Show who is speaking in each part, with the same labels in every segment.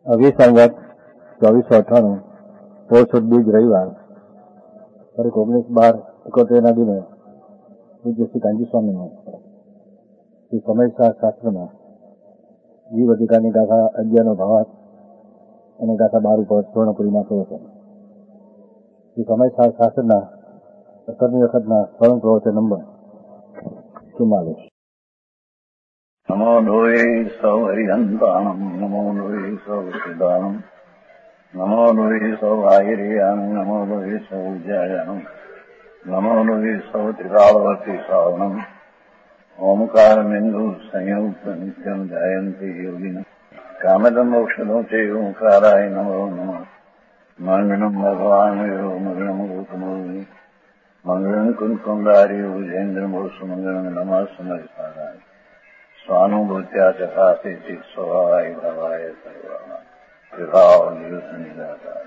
Speaker 1: 20 સંવત 2498 પોષ સુદ બીજ રવિવાર તારીખ 19/12/71 દિને પૂજ્ય શ્રી કાંજી સ્વામીનું શ્રી સમયસાર શાસ્ત્રમાં જીવ અધિકારની ગાથા 11નો ભાવાર્થ અને ગાથા 12 ઉપર પૂર્ણપુરીમાં પ્રવચન. શ્રી સમયસાર શાસ્ત્રના 17મી વખતના સ્વયં પ્રવચન નંબર 44.
Speaker 2: નમો લોહે સૌ હરિહંતાણમ નમો લોહે સૌ સિદ્ધાણમ નમો લોહે સૌ આયર્યાણમ નમો લોહે સૌ જયાણમ નમો લોહે સૌ ત્રિકાળવતી શ્રાવણમ ઓમકારમેન્દુ સંયુક્ત નિત્યમ જાયંતી યોગિન કામદમ મોક્ષદો ચે ઓંકારાય નમો નમઃ. મંગળમ ભગવાન મંગળમ ગોતમોહિ મંગળમ કુંકુંડારી ભુજેન્દ્રમો સુમંગળમ નમઃ સમર્પાય સ્વાનુભૂત્યા ચકાશેચિત સ્વભાવાય ભવાય સર્વમાં વિભાવ નિયુત નિરાકાર.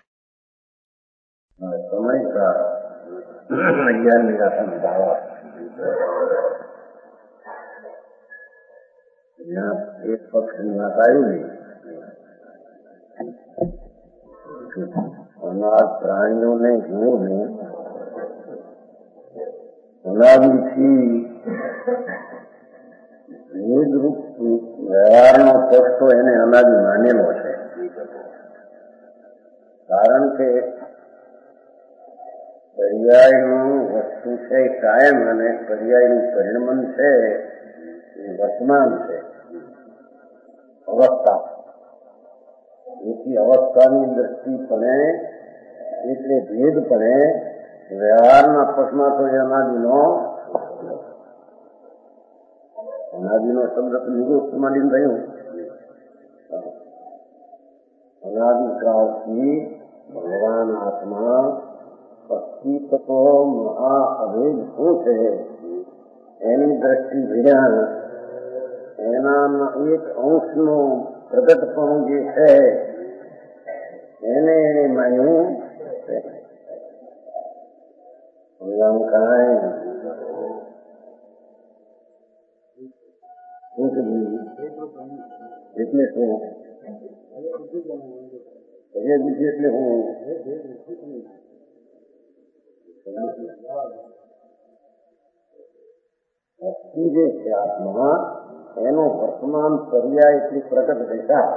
Speaker 2: સમયસાર 11મી ગાથાનો ભાવાર્થ. એક પક્ષની વાત આવી અનાજ પ્રાણીઓને જીવોને અનાદિથી ભેદરૂપ વ્યવહારનો પક્ષ તો એને અનાદિ માનેલો છે. કારણ કે પર્યાયનું વસ્તુ છે કાયમ અને પર્યાયનું પરિણમન છે એ વર્તમાન છે, અવસ્થા. એથી અવસ્થાની દ્રષ્ટિપણે એટલે ભેદપણે વ્યવહારના પક્ષમાં તો અનાદિનો શબ્દ નિગોષ્ઠમાં લીન થયું. અનાદિકાળથી ભગવાન આત્મા અસ્તિત્વ મહા અભેદ શું છે એની દ્રષ્ટિ વિજ્ઞાન એના એક અંશનો પ્રગટપણું જે છે એને માન્યું એટલે શું એટલે હું વસ્તુ જે છે આત્મા એનો વર્તમાન પર્યાય એટલી પ્રગટ દેખા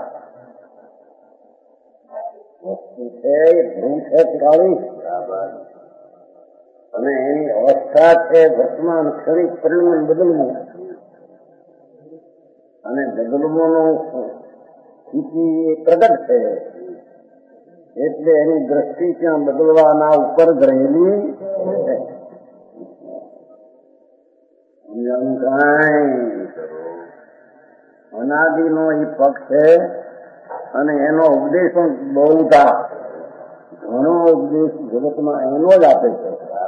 Speaker 2: વસ્તુ છે એ ધ્રુવ છે ત્રાળી અને એની અવસ્થા છે વર્તમાન ક્ષણિક પરિણામ બદલવું અને બદલવાનું સ્થિતિ એ પ્રગટ છે એટલે એની દ્રષ્ટિ ત્યાં બદલવાના ઉપર જ રહેલી છે. અનાદિનો એ પક્ષ છે અને એનો ઉપદેશ પણ બહુતા ઘણો ઉપદેશ જગતમાં એનો જ આપે છે.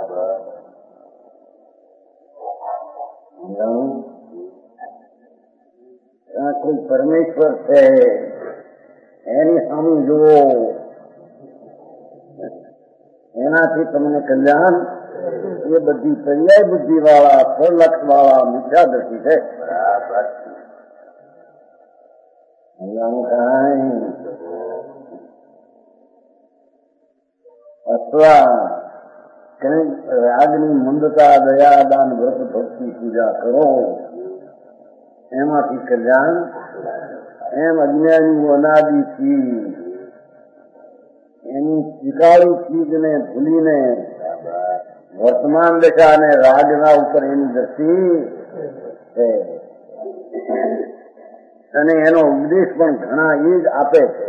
Speaker 2: કોઈ પરમેશ્વર છે એની સામે જુઓ, એનાથી તમને કલ્યાણ. એ બધી પર્યાય બુદ્ધિ વાળા સ્વલક્ષ વાળા મિથ્યા દ્રષ્ટિ છે. અથવા કંઈક રાગની મંદતા દયાદાન વ્રત ભક્તિ પૂજા કરો એમાંથી કલ્યાણ. એમ અજ્ઞાની અનાદિથી એની સ્વીકારી ચીજને ભૂલીને વર્તમાન દશા અને રાગના ઉપર એની દ્રષ્ટિ છે અને એનો ઉપદેશ પણ ઘણા એ જ આપે છે.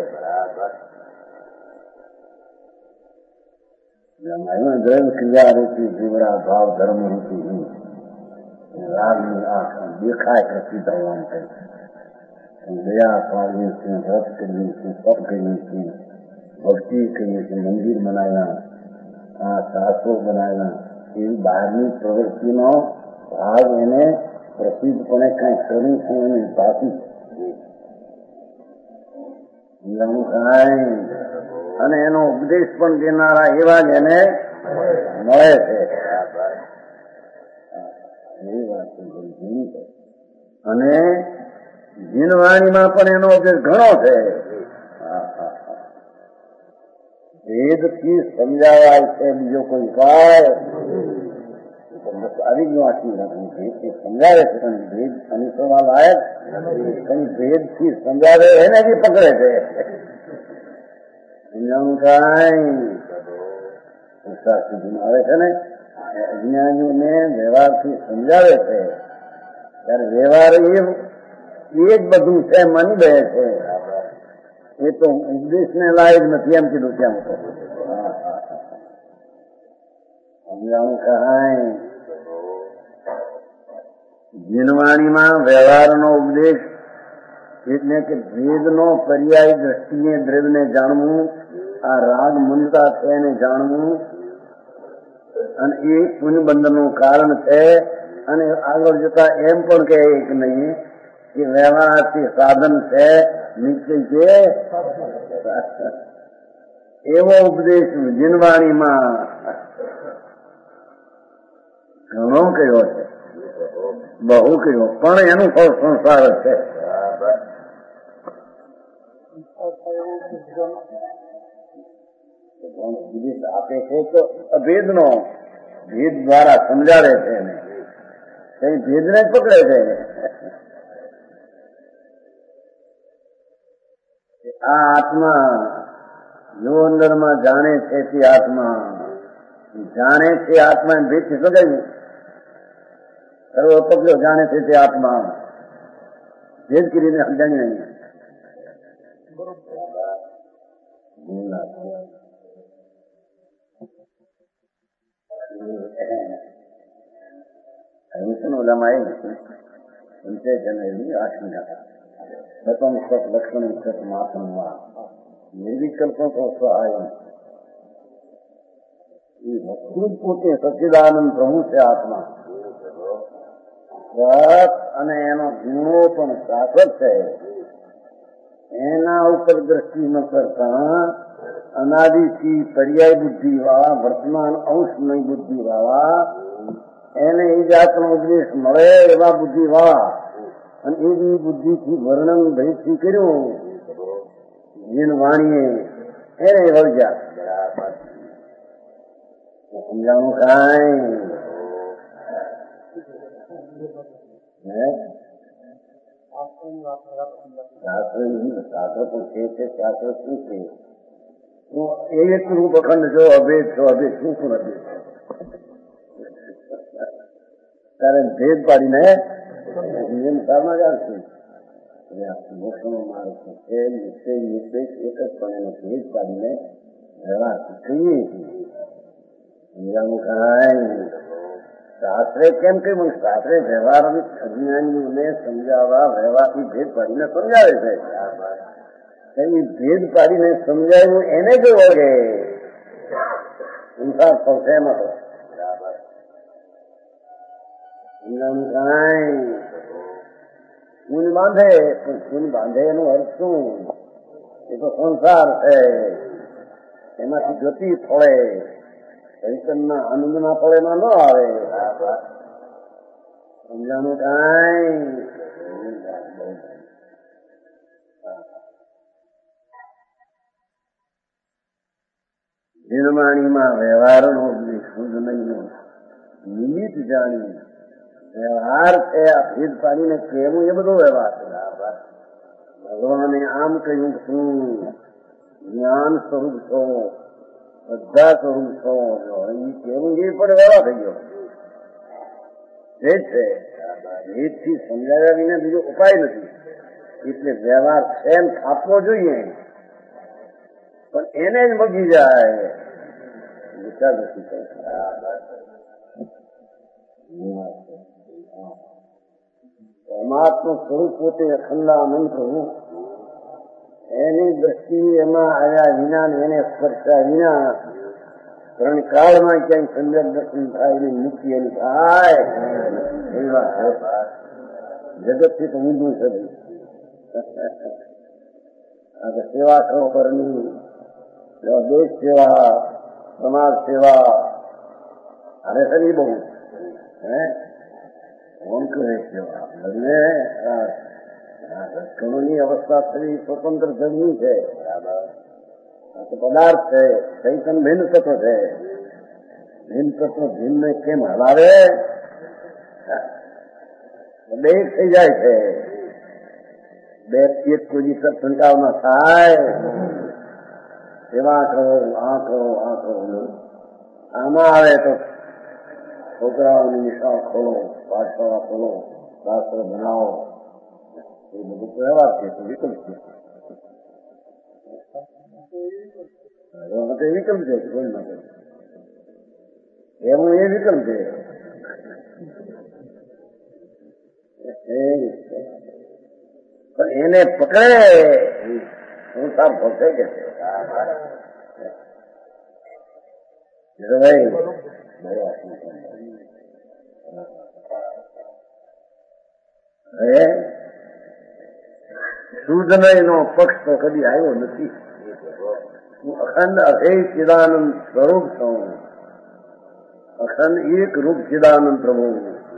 Speaker 2: દ્રવ્ય ક્રિયા રૂપી જીવડા ભાવ ધર્મ રૂપી રાગની આંખ દેખાય પ્રતિ ભગવાન કહે દયા પાડીએ છીએ, વ્રત કરીએ છીએ, તપ કરીએ છીએ, ભક્તિ કરીએ છીએ, મંદિર બનાવ્યા, આ શાસ્ત્રો બનાવ્યા, એવી બહારની પ્રવૃત્તિનો ભાગ એને પ્રસિદ્ધપણે કઈ કર્યું છે એને પાછી અને એનો ઉપદેશ પણ દેનારા એવા જ એને મળે છે. અને જીનવાણીમાં પણ એનો ઉપદેશ ઘણો છે. ભેદથી સમજાવાય છે બીજો કોઈ ઉપાય આવી ગયો આખી ભેદથી સમજાવે છે પણ ભેદ અનુસરવા લાયક કઈ ભેદથી સમજાવે એને બી પકડે છે સમજાવું કાંઈ પુસ્તક સુધી આવે છે ને અજ્ઞાનીઓને વ્યવહારથી સમજાવે છે ત્યારે વ્યવહાર એ જ બધું છે માની બે છે એ તો ઉપદેશને લાયક નથી એમ કીધું છે એમ સમજાવું કાંઈ જીનવાણીમાં વ્યવહારનો ઉપદેશ એટલે કે ભેદનો પર્યાય દ્રષ્ટિએ દ્રવ્યને જાણવું આ રાગ મનતા છે એને જાણવું અને એ પુણ્યબંધનનું કારણ છે અને આગળ જતા એમ પણ કહે કે નહીં કે વ્યવહારથી સાધન છે નિશ્ચય છે એવો ઉપદેશ જીનવાણીમાં ઘણો કયો છે બહુ કયો પણ એનું ફળ સંસાર છે ઉપદેશ આપે છે તો અભેદનો ભેદ દ્વારા સમજાવે છે એને કઈ ભેદને જ પકડે છે આ આત્મા જો અંદરમાં જાણે છે તે આત્મા જાણે છે આત્મા ભેદથી સગાવ્યું સર્વ પકડ્યો જાણે છે તે આત્મા ભેદ કરીને સમજાણી નહીં ઓલામાં આવી ઉનसे જનેવી આશંકા પ્રથમ સત લક્ષણ સત માત્મમાં નિર્વિકલ્પ સહાય એ વસ્તુ પોતે સચ્ચિદાનંદ પ્રભુ છે આત્મા સત અને એનો ગુણો પણ શાશ્વત છે એના ઉપર દ્રષ્ટિ ન કરતા અનાદિથી પર્યાય બુદ્ધિ વાળા વર્તમાન અંશમય બુદ્ધિ વાળા એને એ જાતનો ઉપદેશ મળે એવા બુદ્ધિ વાળા અને એવી બુદ્ધિથી વર્ણન ભેદથી કર્યું જીન વાણીએ એને વળગ્યા સમજાવું કાંઈ શાસ્ત્ર પણ છે શાસ્ત્ર શું છે એક રૂપ અખંડ છો અભેદ છો અભેદ શું પણ અભેદ ત્યારે ભેદ પાડીને સારમાં જ આવશે મોક્ષનો માર્ગ છે નિશ્ચય નિર્દેશ એક જ પણ એનો ભેદ પાડીને વ્યવહાર કહીએ છીએ સમજાવું કાંઈ શાસ્ત્રે કેમ કહ્યું શાસ્ત્રે વ્યવહાર અજ્ઞાનીઓને સમજાવવા વ્યવહારથી ભેદ પાડીને સમજાવે છે એ ભેદ પાડીને સમજાવ્યું એને જો વળગે સંસાર થશે એમાં તો સમજાવું કાંઈ પૂન બાંધે પણ પૂન બાંધે એનો અર્થ શું એ તો સંસાર છે એમાંથી ગતિ ફળે ચૈતનના આનંદના ફળેમાં ન આવે સમજાનું કાંઈ નિર્માણીમાં વ્યવહારનો શુદ્ધ નહીં નિમિત્ત જાણી વ્યવહાર છે આ ભેદ પાડીને કહેવું એ બધો વ્યવહાર છે ભગવાને આમ કહ્યું શું જ્ઞાન સ્વરૂપ છો બધા સ્વરૂપ છો એ કહેવું એ પણ વ્યવહાર થઈ ગયો ભેદ છે ભેદથી સમજાવ્યા વિના બીજો ઉપાય નથી એટલે વ્યવહાર છે એમ આપવો જોઈએ પણ એને જ મગી જાય વિચાર નથી પરમાત્મા સ્વરૂપ પોતે અખંડાનંદ પ્રભુ એની દ્રષ્ટિ એમાં આવ્યા વિના એને સ્પર્શ્યા વિના ત્રણ કાળમાં ક્યાંય સમ્યક દર્શન થાય એની મુક્તિ એની થાય એવી વાત જગતથી તો ઊંધું છે સેવા કરો કરની દેશ સેવા સમાજ સેવા અરે સર બહુ હે કોણ કરે સેવા લગ્ને લક્ષણોની અવસ્થા થવી સ્વતંત્ર જન્મી છે तो पदार्थ है चैतन भिन्न तत्व है भिन्न तत्व भिन्न केम हलावे બે થઈ જાય છે બે એક કોઈ છંટકાવ ના થાય સેવા કરો આ કરો આમાં આવે તો છોકરાઓની નિશાળ ખોલો પાઠશાળા ખોલો શાસ્ત્ર બનાવો એ બધું વ્યવહાર છે વિકલ્પ છે વિકલ્પ છે કોઈ માટે એનું એ વિકલ્પ છે પણ એને પકડે સંસાર ફસે કે શુદ્ધનયનો પક્ષ તો કદી આવ્યો નથી હું અખંડ અભેય ચિદાનંદ સ્વરૂપ છું અખંડ એક રૂપ ચિદાનંદ પ્રભુ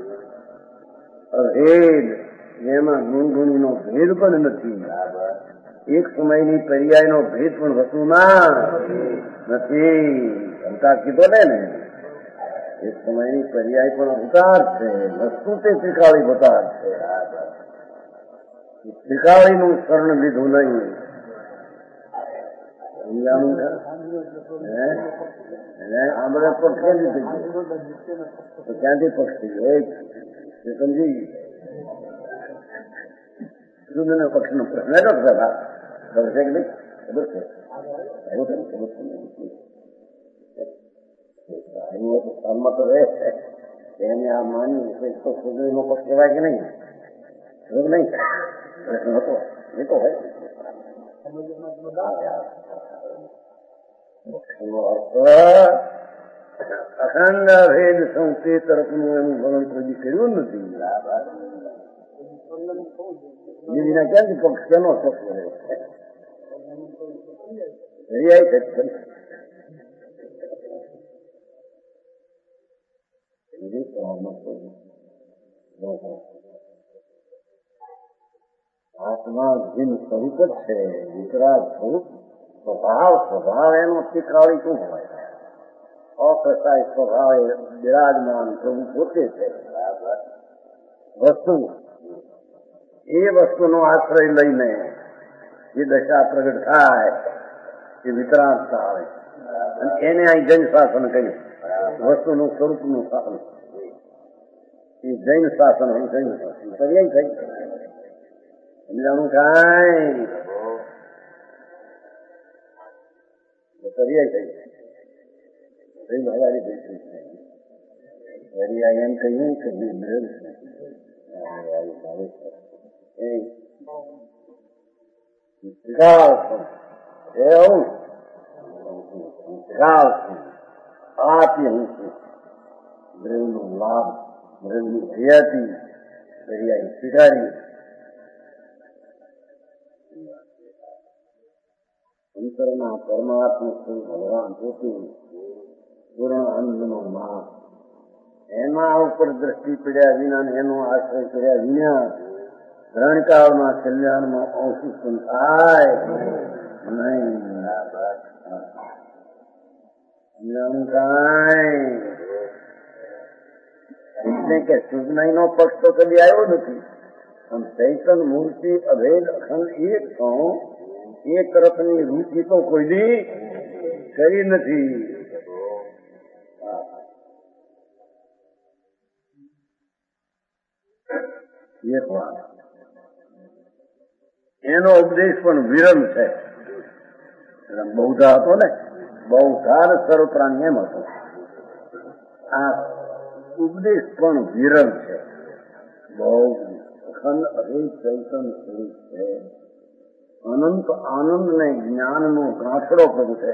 Speaker 2: અભેદ જેમાં ગુણગુણીનો ભેદ પણ નથી એક સમયની પર્યાયનો ભેદ પણ વસ્તુમાં નથી અંતા કીધો ને એક સમયની પર્યાય પણ અવતાર છે વસ્તુ તે ત્રિકાળી અવતાર છે ત્રિકાળીનું શરણ લીધું નહીં આ બધા પક્ષ ક્યાંથી પક્ષ થઈ ગયો સમજી શુદ્ધ પક્ષનો પ્રશ્ન એટલો ખબર છે કે નહીં ખબર છે કર્મ તો રહે એને આ માની તો શુદ્ધ નો પક્ષ કહેવાય કે નહીં શુદ્ધ નહીં પ્રશ્ન હતો એ તો હોય પક્ષનો અર્થ અખંડ ભેદ શું તે તરફનું એનું વર્ણન કોઈ કર્યું નથી બીજીના ક્યાંથી પક્ષ કેનો પક્ષ રહે આત્મા જીન સ્વરૂપ જ છે વિકરાળ સ્વરૂપ સ્વભાવ એનો ત્રિકાળી શું હોય અકસાય સ્વભાવે બિરાજમાન પ્રભુ પોતે છે વસ્તુ એ વસ્તુનો આશ્રય લઈને જે દશા પ્રગટ થાય એ વિતરાગતા આવે અને એને અહીં જૈન શાસન કહ્યું વસ્તુનું સ્વરૂપનું શાસન એ જૈન શાસન જૈન શાસન પર્યાય થઈ સમજાણું કાંઈ પર્યાય થઈ એમ કહ્યું કે આપી દ્રવ્યનો લાભ દ્રવ્યની હયાતી દરિયાઈ સ્વીકારી અંતરના પરમાત્મા સ્વરૂપ ભગવાન પોતે પૂર્ણ આનંદનો માપ એના ઉપર દ્રષ્ટિ પડ્યા વિના એનો આશ્રય કર્યા વિના ત્રણકાળમાં કલ્યાણમાં અંશ ઉત્પન્ન થાય નહીં કાંઈ એટલે કે શુદ્ધનાઈનો પક્ષ તો કદી આવ્યો નથી પણ ચૈતન મૂર્તિ અભેદ અખંડ એક છું એ તરફની રૂચિ તો કોઈ કરી નથી એક વાત એનો ઉપદેશ પણ વિરલ છે બહુધા હતો ને બહુધાર સર્વપ્રાણી એમ હતો આ ઉપદેશ પણ વિરલ છે બહુ અખંડ અભેદ ચૈતન સ્વરૂપ છે અનંત આનંદ ને જ્ઞાનનો ગાંઠડો પ્રભુ છે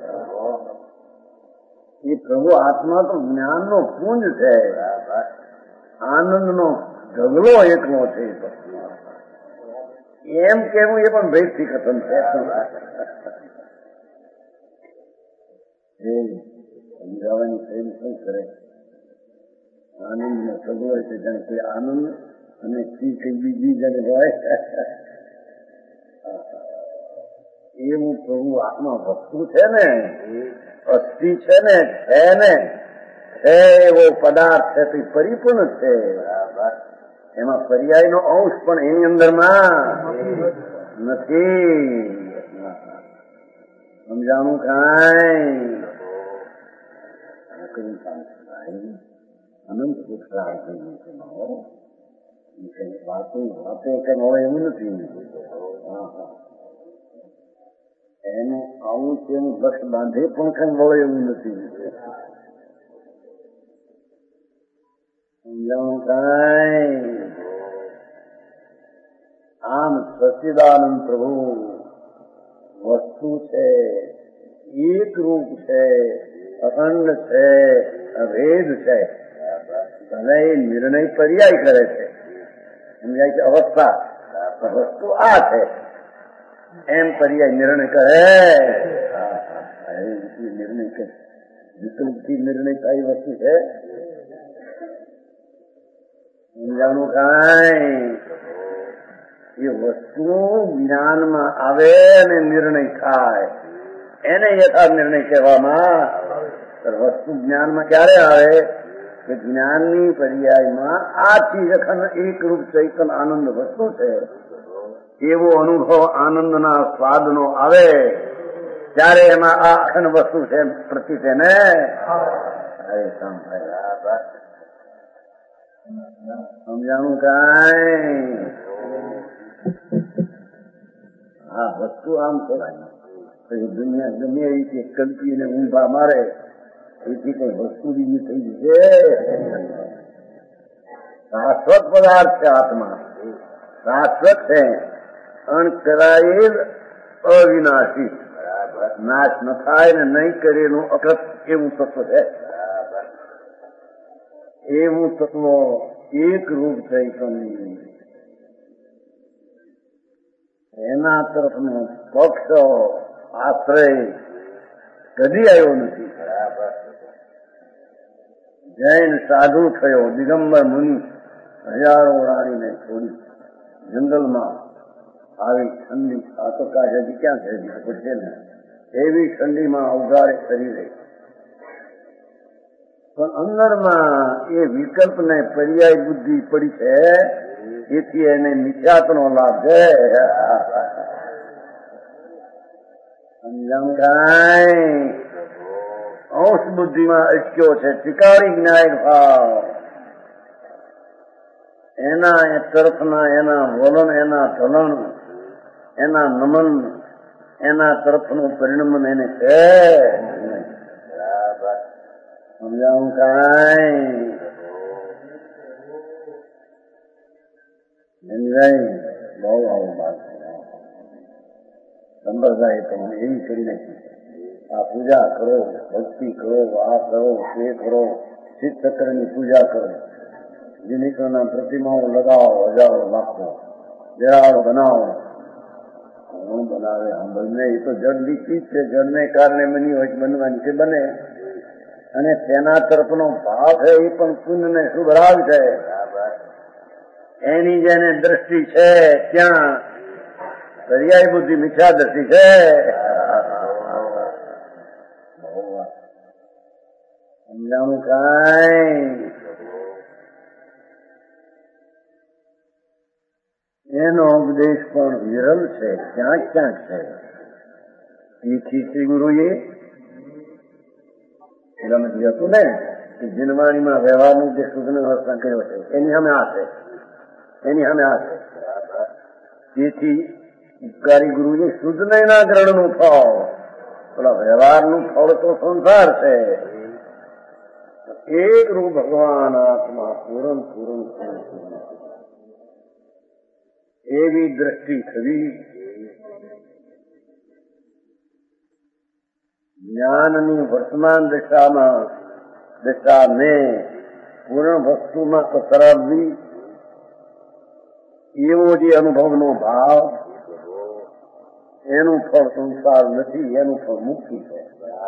Speaker 2: એ પ્રભુ આત્મા તો જ્ઞાનનો પુંજ છે આનંદનો ઢગલો એકલો છે એમ કેવું એ પણ ભેદથી કથન છે સમજાવવાની પ્રેમ શું કરે આનંદ નો ઢગલો હોય છે જાણે કોઈ આનંદ અને કઈ બીજી જણ હોય એવું પ્રભુ આત્મા વસ્તુ છે ને, અસ્થિ છે ને, છે એવો પદાર્થ છે તે પરિપૂર્ણ છે. એમાં પર્યાયનો અંશ પણ એની અંદરમાં નથી. સમજાણું કાંઈ અનંત પુરુષાર્થ થઈ ગયું છે. વાતો કેમ હોય એવું નથી. એનું આવું તેનું લક્ષ બાંધે પણ કઈ વળે એવું નથી. સમજાણું કાંઈ આમ સચ્ચિદાનંદ પ્રભુ વસ્તુ છે, એક રૂપ છે, અખંડ છે, અભેદ છે. ભલે નિર્ણય પર્યાય કરે છે, સમજાય છે અવસ્થા, વસ્તુ આ છે એમ પર્યાય નિર્ણય કરે. નિર્ણય કે વિકલ્પથી નિર્ણય કઈ વસ્તુ છે સમજાનું કાંઈ. એ વસ્તુ જ્ઞાનમાં આવે અને નિર્ણય થાય એને યથાર્થ નિર્ણય કહેવામાં. વસ્તુ જ્ઞાનમાં ક્યારે આવે કે જ્ઞાનની પર્યાયમાં આ ચીજ અખંડ એકરૂપ ચૈતન આનંદ વસ્તુ છે એવો અનુભવ આનંદના સ્વાદનો આવે ત્યારે એમાં આ અખંડ વસ્તુ છે પ્રતિ તેને સમજાણું કાંઈ. હા વસ્તુ આમ છે દુનિયા ગમે એ રીતે કલ્પીને ઊંધા મારે એથી કઈ વસ્તુ બીજી થઈ જશે. શાશ્વત પદાર્થ છે આત્મા, શાશ્વત છે, અણકરાયેલ, અવિનાશી, નાશ ન થાય ને નહીં કરેલું અકૃત એવું તત્વ છે. એવું તત્વ એક રૂપ ચૈતન્ય એના તરફનો પક્ષ આશ્રય કદી આવ્યો નથી. જૈન સાધુ થયો, દિગંબર મુનિ હજારો રાણીને છોડી જંગલમાં આવી ઠંડી આતોકાશ હજી ક્યાં છે પડશે ને એવી ઠંડીમાં અવઘારે કરી રહી. પણ અંદરમાં એ વિકલ્પને પર્યાય બુદ્ધિ પડી છે એથી એને મિથ્યાત્વનો લાભ છે. સમજાય અંશ બુદ્ધિમાં અટક્યો છે ટિકારી જ્ઞાન ભાવ એના એ તરફના એના વલણ, એના ચલણ, એના નમન, એના તરફનું પરિણમન એને છે. સમજાવું કાંઈ બહુ આવું વાત સંપ્રદાય તો એવી કરી નાખી. આ પૂજા કરો, ભક્તિ કરો, આ કરો, તે કરો, શિવ ચક્રની પૂજા કરો, જીનિકોના પ્રતિમાઓ લગાવો, હજારો લાખો દેરાળ બનાવો. કોણ બનાવે? સાંભળને એ તો જડની ચીજ છે, જડને કારણે બની હોય બનવાની છે બને. અને તેના તરફનો ભાવ છે એ પણ પુણ્ય ને શુભ રાગ છે. એની જેને દ્રષ્ટિ છે ત્યાં પર્યાય બુદ્ધિ મિથ્યા દ્રષ્ટિ છે. સમજાણું કાંઈ. એનો ઉપદેશ પણ વિરલ છે, ક્યાંક ક્યાંક છે. એથી શ્રી ગુરુએ હતું ને કે જીનવાણીમાં વ્યવહારનું જે શુદ્ધનો વર્તન કર્યો છે એની સામે આ છે, એની સામે આ છે. તેથી ઉપકારી ગુરુએ શુદ્ધ નયના ગ્રહણનું ફળ, પેલા વ્યવહારનું ફળ તો સંસાર છે. એક રૂપ ભગવાન આત્મા પૂરણ પૂરણ એવી દ્રષ્ટિ થવી જ્ઞાનની વર્તમાન દિશાને પૂર્ણ વસ્તુમાં કરાવવી એવો જે અનુભવનો ભાવ એનું ફળ સંસાર નથી, એનું ફળ મુક્તિ છે.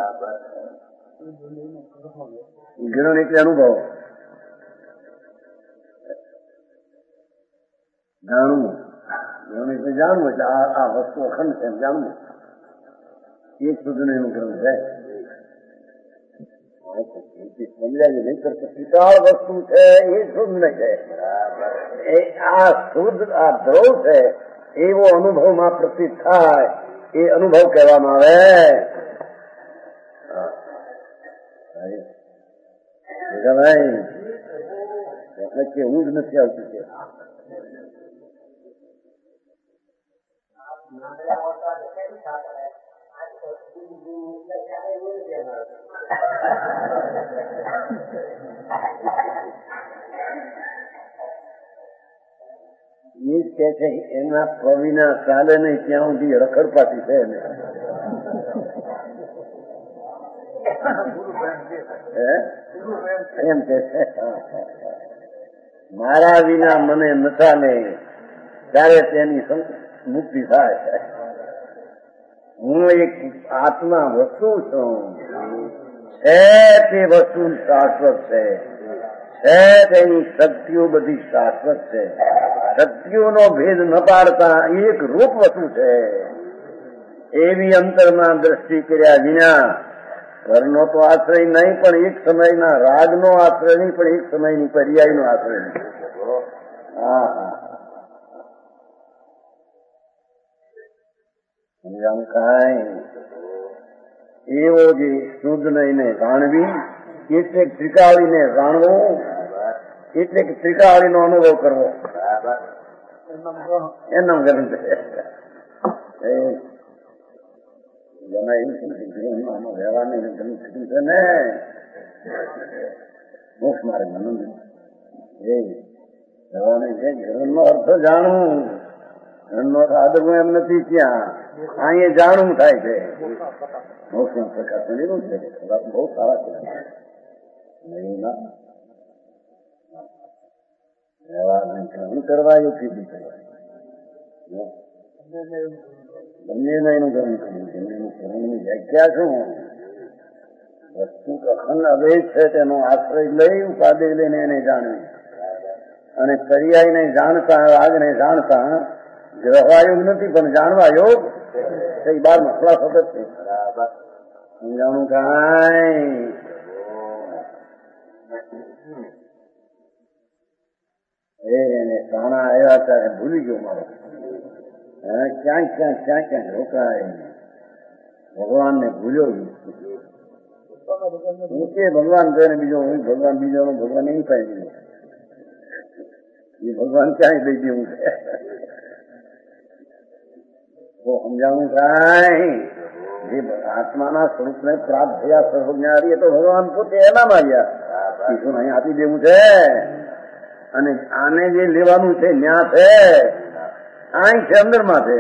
Speaker 2: ગ્રહણ એટલે અનુભવ, જાણવું. ગ્રહણ એટલે જાણવું, એટલે આ વસ્તુ અખંડ છે એમ જાણવું. એ શુદ્ધનું ગ્રંથ છે સમજાય નહીં કરતા વિશાળ વસ્તુ છે એ શુદ્ધ નહીં છે. એ આ શુદ્ધ આ ધ્રુવ છે એવો અનુભવમાં પ્રતીત થાય એ અનુભવ કહેવામાં આવે કે હું જ નથી આવતી છે. એ જ કે છે એના પ્રવીના ચાલે નહીં ત્યાં સુધી રખડપાટી છે એને. એમ કે છે મારા વિના મને ન ચાલે ત્યારે તેની મુક્તિ થાય. હું એક આત્મા વસ્તુ છું છે તે વસ્તુ શાશ્વત છે તેની શક્તિઓ બધી શાશ્વત છે. શક્તિઓનો ભેદ ન પાડતા એક રૂપ વસ્તુ છે. એવી અંતરમાં દ્રષ્ટિ કર્યા વિના ઘરનો તો આશ્રય નહીં પણ એક સમયના રાગનો આશ્રય નહીં પણ એક સમયની પર્યાયનો આશ્રય નહીં. એવો જે શુદ્ધ નહીને જાણવી એટલે ત્રિકાળીને જાણવું એટલે ત્રિકાળીનો અનુભવ કરવો એનો ગ્રંથ રહેવાની ગ્રંથ છે ને મોક્ષ માર્ગ આનંદ એ રહેવાની છે. ગ્રહણનો અર્થ જાણવું ગ્રહણનો આદરવું એમ નથી ત્યાં અહીંયા જાણવું થાય છે. મોક્ષના પ્રકાશ એવું છે બહુ સારા છે નહીં ના ગ્રહણ કરવા એવું કીધું છે. બંને એનું ગ્રહણ કર્યું છે. એનું ગ્રહણની વ્યાખ્યા શું? વસ્તુ અખંડ અભેદ છે તેનો આશ્રય લઈ ઉપાધિ લઈને એને જાણવી અને પર્યાયને જાણતા રાગને જાણતા ગ્રહવા યોગ નથી પણ જાણવા યોગ એ 12 ખુલાસો જ છે. સમજાણું કાંઈ એને કાણા આવ્યા ત્યારે ભૂલી ગયો મારો ક્યાંક રોકાય ભગવાનને ભૂલ્યો. હું કે ભગવાન છે ને બીજો હું ભગવાન બીજો ભગવાન એમ થાય ગયો એ ભગવાન ક્યાંય લઈ દેવું છે. સમજાવું કાંઈ જે આત્માના સ્વરૂપને પ્રાપ્ત થયા સર્વજ્ઞારી એ તો ભગવાન પોતે એનામાં આવ્યા શું અહીં આપી દેવું છે. અને આને જે લેવાનું છે ન્યા છે અહીં છે અંદરમાં છે.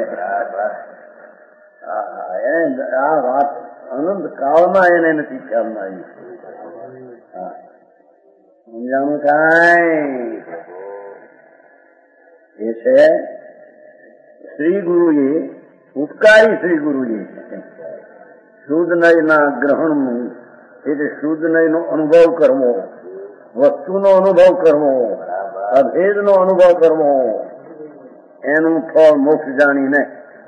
Speaker 2: આ વાત અનંત કાળમાં એને નથી ખ્યાલમાં આવી. સમજાણું કાંઈ એ છે શ્રી ગુરુએ ઉપકારી શ્રી ગુરુએ શુદ્ધ નયના ગ્રહણનું એટલે શુદ્ધ નયનો અનુભવ કરવો વસ્તુનો અનુભવ કરવો અભેદનો અનુભવ કરવો એનું ફળ મોક્ષ જાણીને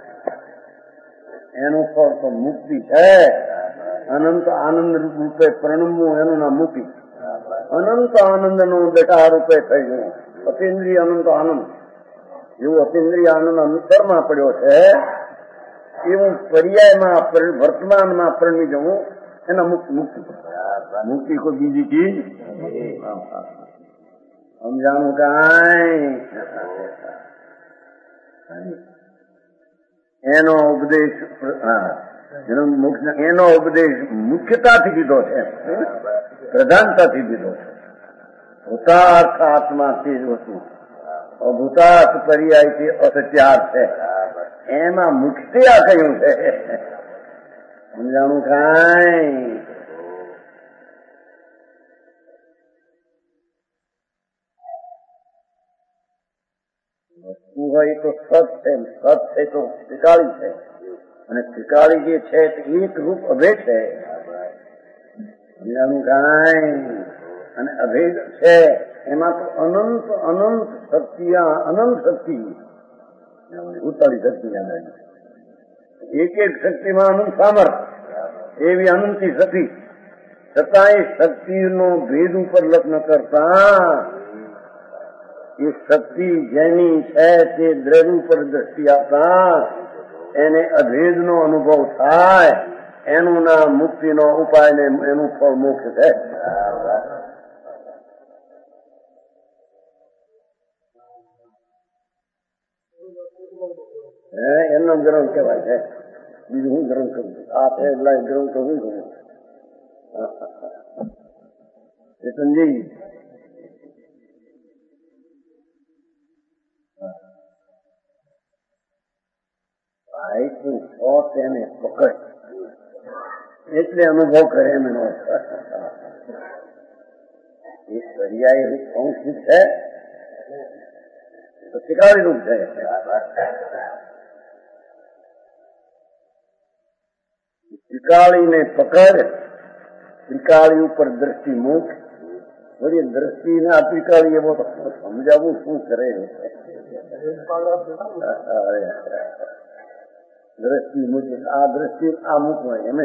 Speaker 2: એનું ફળ તો મુક્તિ છે. અનંત આનંદ રૂપે પ્રણમવું એનું નામ મુક્તિ. અનંત આનંદનું બેટા રૂપે થઈ ગયું અતિન્દ્રિય અનંત આનંદ. એવું અતિન્દ્રિય આનંદ અંતરમાં પડ્યો છે એવું પર્યાયમાં વર્તમાનમાં પરણી જવું એના મુક્તિ. મુક્તિ કોઈ બીજી ચીજ સમજાણું કાંઈ. એનો ઉપદેશ એનો ઉપદેશ મુખ્યતાથી દીધો છે પ્રધાનતાથી દીધો છે. ભૂતાર્થ આત્મા તે જ વસ્તુ અભૂતાર્થ પર્યાયથી અસત્યાર્થ છે એમાં મુખ્ય કહ્યું છે. સમજાણું કાંઈ. વસ્તુ હોય તો સત છે તો ત્રિકાળી છે અને ત્રિકાળી જે છે તે એક રૂપ અભેદ છે. સમજાણું કાંઈ. અને અભેદ છે એમાં તો અનંત શક્તિ અનંત શક્તિ ઉતારી શક્તિ એક એક શક્તિમાં અનંત સામર્થ્ય, એવી અનંતી શક્તિ, છતાંય શક્તિનો ભેદ ઉપર લગ્ન કરતા એ શક્તિ જેની છે તે દ્રવ્ય ઉપર દ્રષ્ટિ આપતા એને અભેદનો અનુભવ થાય, એનું નામ મુક્તિનો ઉપાય ને એનું ફળ મોક્ષ છે. એમનો ગ્રહ કહેવાય છે. બીજું હું ગ્રહ કરું છું, આ છે એટલે ગ્રહ તો હું કરું એ સમજી. એને પકડ એટલે અનુભવ કરે એમનો એ પર્યાય અંશ છે તો શિકારી રૂપ છે. ત્રિકાળીને પકડ, ત્રિકાળી ઉપર દ્રષ્ટિ મૂક. વળી દ્રષ્ટિ ને આ ત્રિકાળી એવો સમજાવવું શું કરે? દ્રષ્ટિ મૂકે, આ દ્રષ્ટિ આ મૂકવાય એમ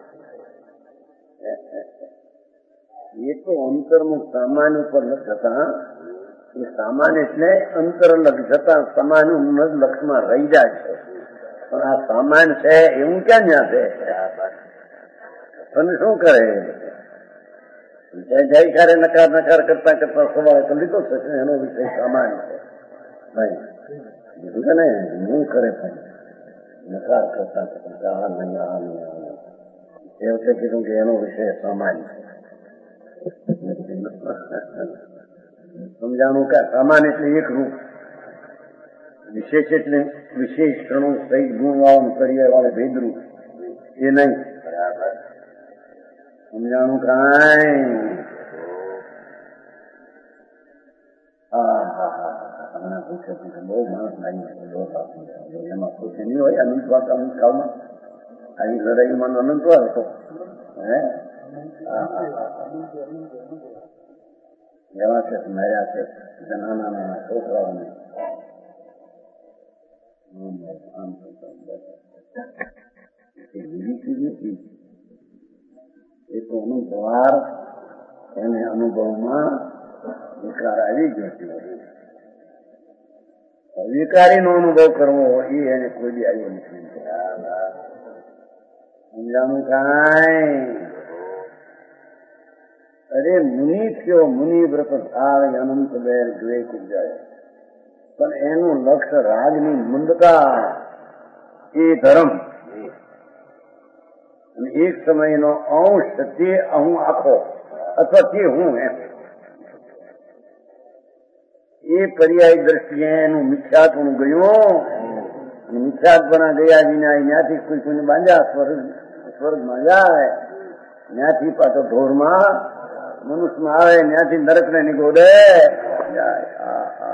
Speaker 2: એ તો અંતર્મુખ સામાન્ય ઉપર લક્ષ થતા, એ સામાન્ય એટલે અંતર લક્ષ થતા સામાન્ય લક્ષમાં રહી જાય છે. પણ આ સામાન્ય છે એવું ક્યાં ત્યાં છે? તમે શું કરે? જયકારે નકાર નકાર કરતા કરતા સવારે તો લીધો છે એનો વિષય સામાન્ય છે. ભાઈ બીજું કે ને હું કરે નકાર કરતા કરતા આ નહીં આ નહીં આ નહીં એ વખતે કીધું કે એનો વિષય સામાન્ય છે. સમજાણું કે સામાન્ય એટલે એક રૂપ, વિશેષ એટલે વિશેષણો સહિત ગુણવાળું કરીએ વાળે ભેદરૂપ એ નહીં. સમજાણું કાંઈ? હમણાં પૂછે બહુ માણસ લાગી એમાં પૂછે નહીં હોય અનંત વાત અનંત કાળમાં આવી લડાઈમાં અનંત વાર હતો. હે એવા છે માર્યા છે નાના નાના છોકરાઓને એ તો અનુભવાર એને અનુભવમાં વિકાર આવી ગયો છે. વિકારીનો અનુભવ કરવો એ એને કોઈ બી આવ્યો નથી. સમજાણું કાંઈ? અરે મુનિ થયો, મુનિ વ્રત થાય અનંત બેર દ્વે કુજાય, પણ એનું લક્ષ્ય રાજની મંદતા એ ધર્મ અને એક સમયનો અંશ તે હું આખો અથવા તે હું એમ એ પર્યાય દ્રષ્ટિએ એનું મિથ્યાત્વનું ગયું. મિથ્યાત્વના ગયા વિના ત્યાંથી કોઈ કોઈને બાંધ્યા સ્વર્ગમાં જાય, ત્યાંથી પાછો ઢોરમાં મનુષ્યમાં આવે, ત્યાંથી નરકને નિગોડે જાય.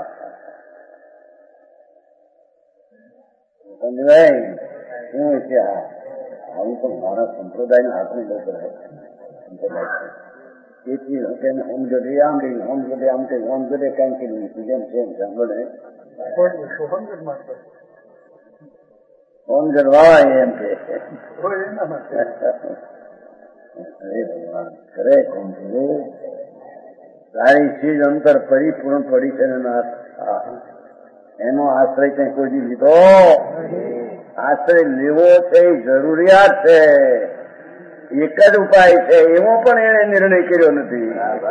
Speaker 2: સમજાય શું છે? આવું તો મારા સંપ્રદાયના હાથની બહુ કરે. તેથી હોમ જડે આમ ગઈ, હોમ જડે આમ કઈ, હોમ જડે કઈ કરી જેમ છે સાંભળે હોમ જડવા એમ કે કરે કોણ છે? તારી ચીજ અંતર પરિપૂર્ણ પડી છે એનો આશ્રય કઈ કોઈ લીધો? આશ્રય લેવો છે જરૂરિયાત છે, એક જ ઉપાય છે, એવો પણ એને નિર્ણય કર્યો નથી.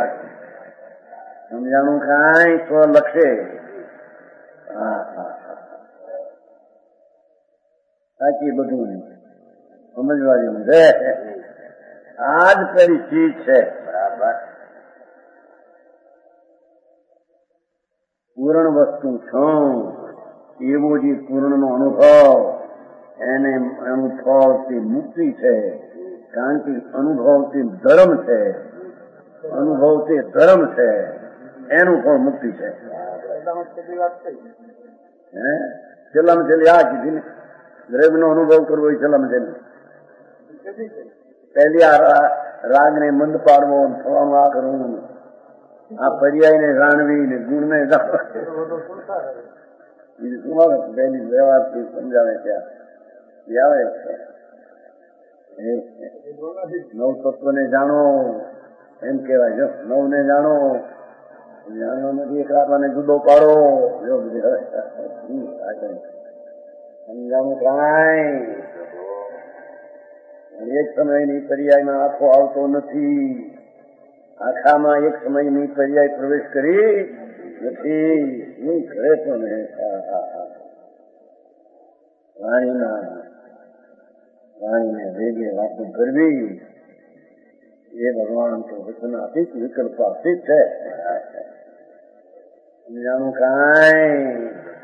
Speaker 2: સમજાણું કાંઈ? સ્વ લક્ષે સાચી બધું સમજવા જેવું છે. આ જ પેલી ચીજ છે. બરાબર પૂર્ણ વસ્તુ છું એવો જે પૂર્ણનો અનુભવ એને એનું ફળ તે મુક્તિ છે. કારણ કે અનુભવ તે ધર્મ છે, અનુભવ તે ધર્મ છે, એનું ફળ મુક્તિ છે. છેલ્લામાં છેલ્લી આ કીધી ને દ્રવ્યનો અનુભવ કરવો એ છેલ્લામાં છેલ્લી પહેલી આ રાગને મંદ પાડવો, થવામાં આ કરવું, આ પર્યાયને જાણવી ને ગુણને બીજું શું આવે પહેલી વ્યવહારથી સમજાવે ત્યાં આવે નવ તત્વને જાણો એમ કેવાય. જો નવ ને જાણો, જાણો નથી એક આત્માને જુદો પાડો. જો સમજાણું કાંઈ એક સમયની પર્યાયમાં આખો આવતો નથી. આખામાં એક સમયની પર્યાય પ્રવેશ કરી નથી. શું કરે પણ વાણીને વેગે વાતો કરવી એ ભગવાન તો વચનાતીત વિકલ્પાતીત છે. સમજાણું કાંઈ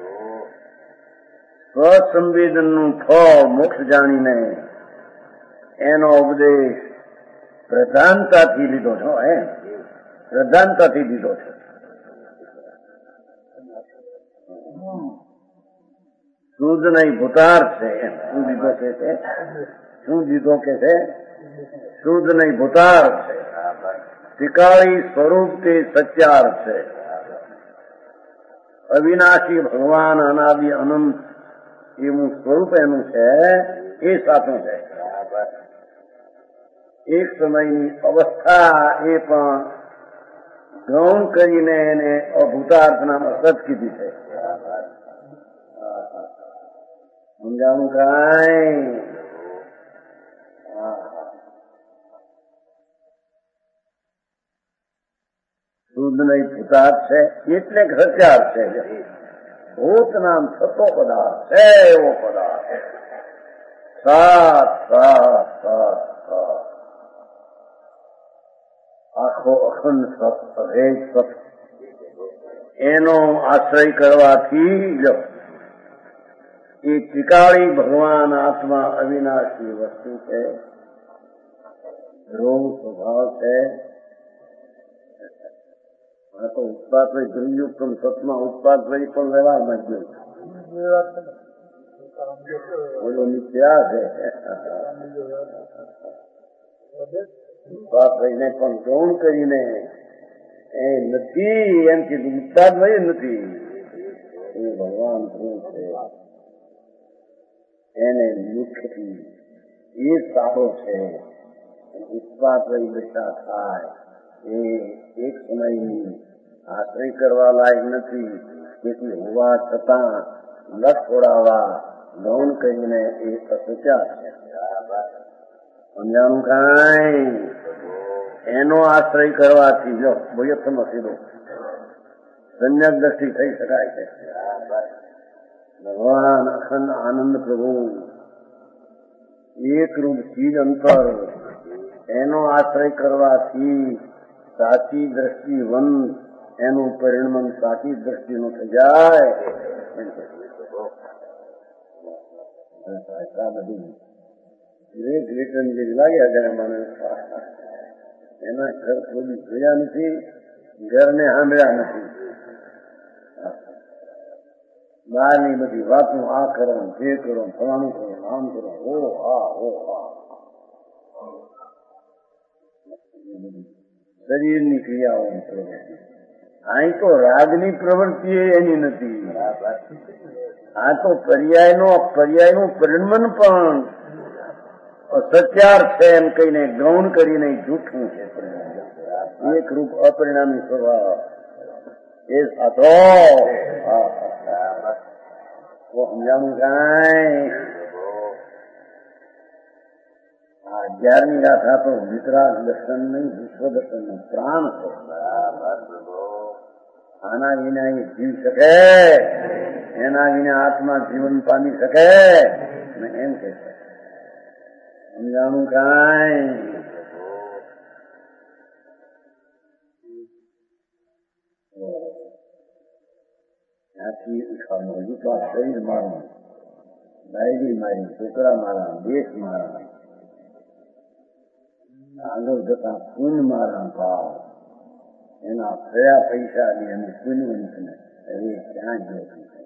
Speaker 2: સ્વસંવેદનનું ફળ મોક્ષ જાણીને એનો ઉપદેશ પ્રધાનતાથી લીધો છો. પ્રધાનતાથી લીધો છે. શુદ્ધ નહીં ભૂતાર્થ છે. શું લીધો કે છે? શું લીધો કે છે? શુદ્ધ નહીં ભૂતાર્થ છે. ત્રિકાળી સ્વરૂપ તે સત્યાર્થ છે. અવિનાશી ભગવાન અનાદિ અનંત એવું સ્વરૂપ એનું છે. એ સાચું છે. એક સમયની અવસ્થા એ પણ ગૌણ કરીને એને અભૂતાર્થ નામ અસત કીધી છે. સમજાણું કાંઈ શુદ્ધ નહીં ભૂતાર્થ છે એટલે સત્યાર્થ છે. ભૂત નામ થતો પદાર્થ છે. એવો પદાર્થ સાત સાત સાત સાત આખો અખંડ સત અભેદ સત એનો આશ્રય કરવાથી જો એ ત્રિકાળી ભગવાન આત્મા અવિનાશી વસ્તુ છે. ધ્રુવ સ્વભાવ છે. આ તો ઉત્પાદ વય ધ્રુવયુક્ત સતમાં ઉત્પાદ વય પણ વ્યવહારમાં જ બોલો મિથ્યા છે. ઉત્પાદ વયને પણ ગૌણ કરીને એ નથી એમ કીધું. ઉત્પાદ વય નથી એ ભગવાન ધ્રુવ છે. એને મુખ્યથી એ સારો છે. ઉત્પાદ વય દશા થાય એ એક સમયની આશ્રય કરવા લાયક નથી. તેથી હોવા છતાં લક્ષ છોડાવવા ગૌણ કરીને એ અસત્યા છે. સમજાણું કાંઈ એનો આશ્રય કરવાથી જો બોયત્તમ સીધો સંયક દ્રષ્ટિ થઈ શકાય છે. ભગવાન અખંડ આનંદ પ્રભુ એક રૂપ ચીજ અંતર એનો આશ્રય કરવાથી સાચી દ્રષ્ટિવંત એનું પરિણમન સાચી દ્રષ્ટિનું થઈ જાય. બધી ગ્રેટ રિટર્ન જે લાગ્યા ગયા માણસ એના ઘર થોડી જોયા નથી, ઘરને સાંભળ્યા નથી. બહારની બધી વાતો આ કરો જે કરો ફલાણું કરો આમ કરો હો હા હો હા. શરીરની ક્રિયાઓ પ્રવૃત્તિ અહીં તો રાગની પ્રવૃત્તિ એની નથી. આ તો પર્યાયનું પરિણમન પણ સત્યાર્થ છે એમ કહીને ગૌણ કરીને જૂઠું છે. એક રૂપ અપરિણામી સ્વભાવ એ સાચો. સમજાણું કાંઈ આ 11મી ગાથા તો વિતરાગ દર્શન નહીં વિશ્વ દર્શન નું પ્રાણ છે. આના વિના એ જીવ શકે, એના વિના આત્મા જીવન પામી શકે એમ કે છે. સમજાણું કાંઈ ત્યાંથી ઉઠવાનું હજુ તો આ શરીર મારું, ડાયરી મારી, છોકરા મારા, દેશ મારા, આગળ જતા પુણ્ય મારા ભાવ એના થયા પૈસા અને પુણ્યવંતને હવે ક્યાં ગયો.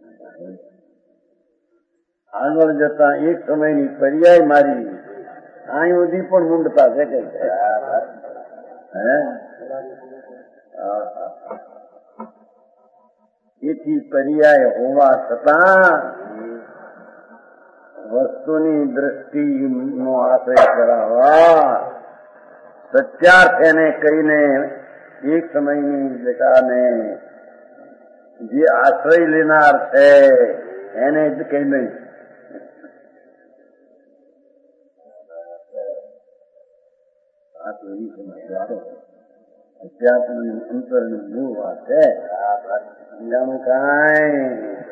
Speaker 2: આગળ જતા એક સમયની પર્યાય મારી અહીં સુધી પણ મૂંડતા છે કે એથી પર્યાય હોવા છતાં વસ્તુની દ્રષ્ટિનો આશ્રય કરાવવા, સત્યાર્થ એને કહીને એક સમયની બેટાને જે આશ્રય લેનાર છે એને જ કહી નહીં. અધ્યાત્મની અંતરની મૂળ વાત છે. બીજાનું કાંઈ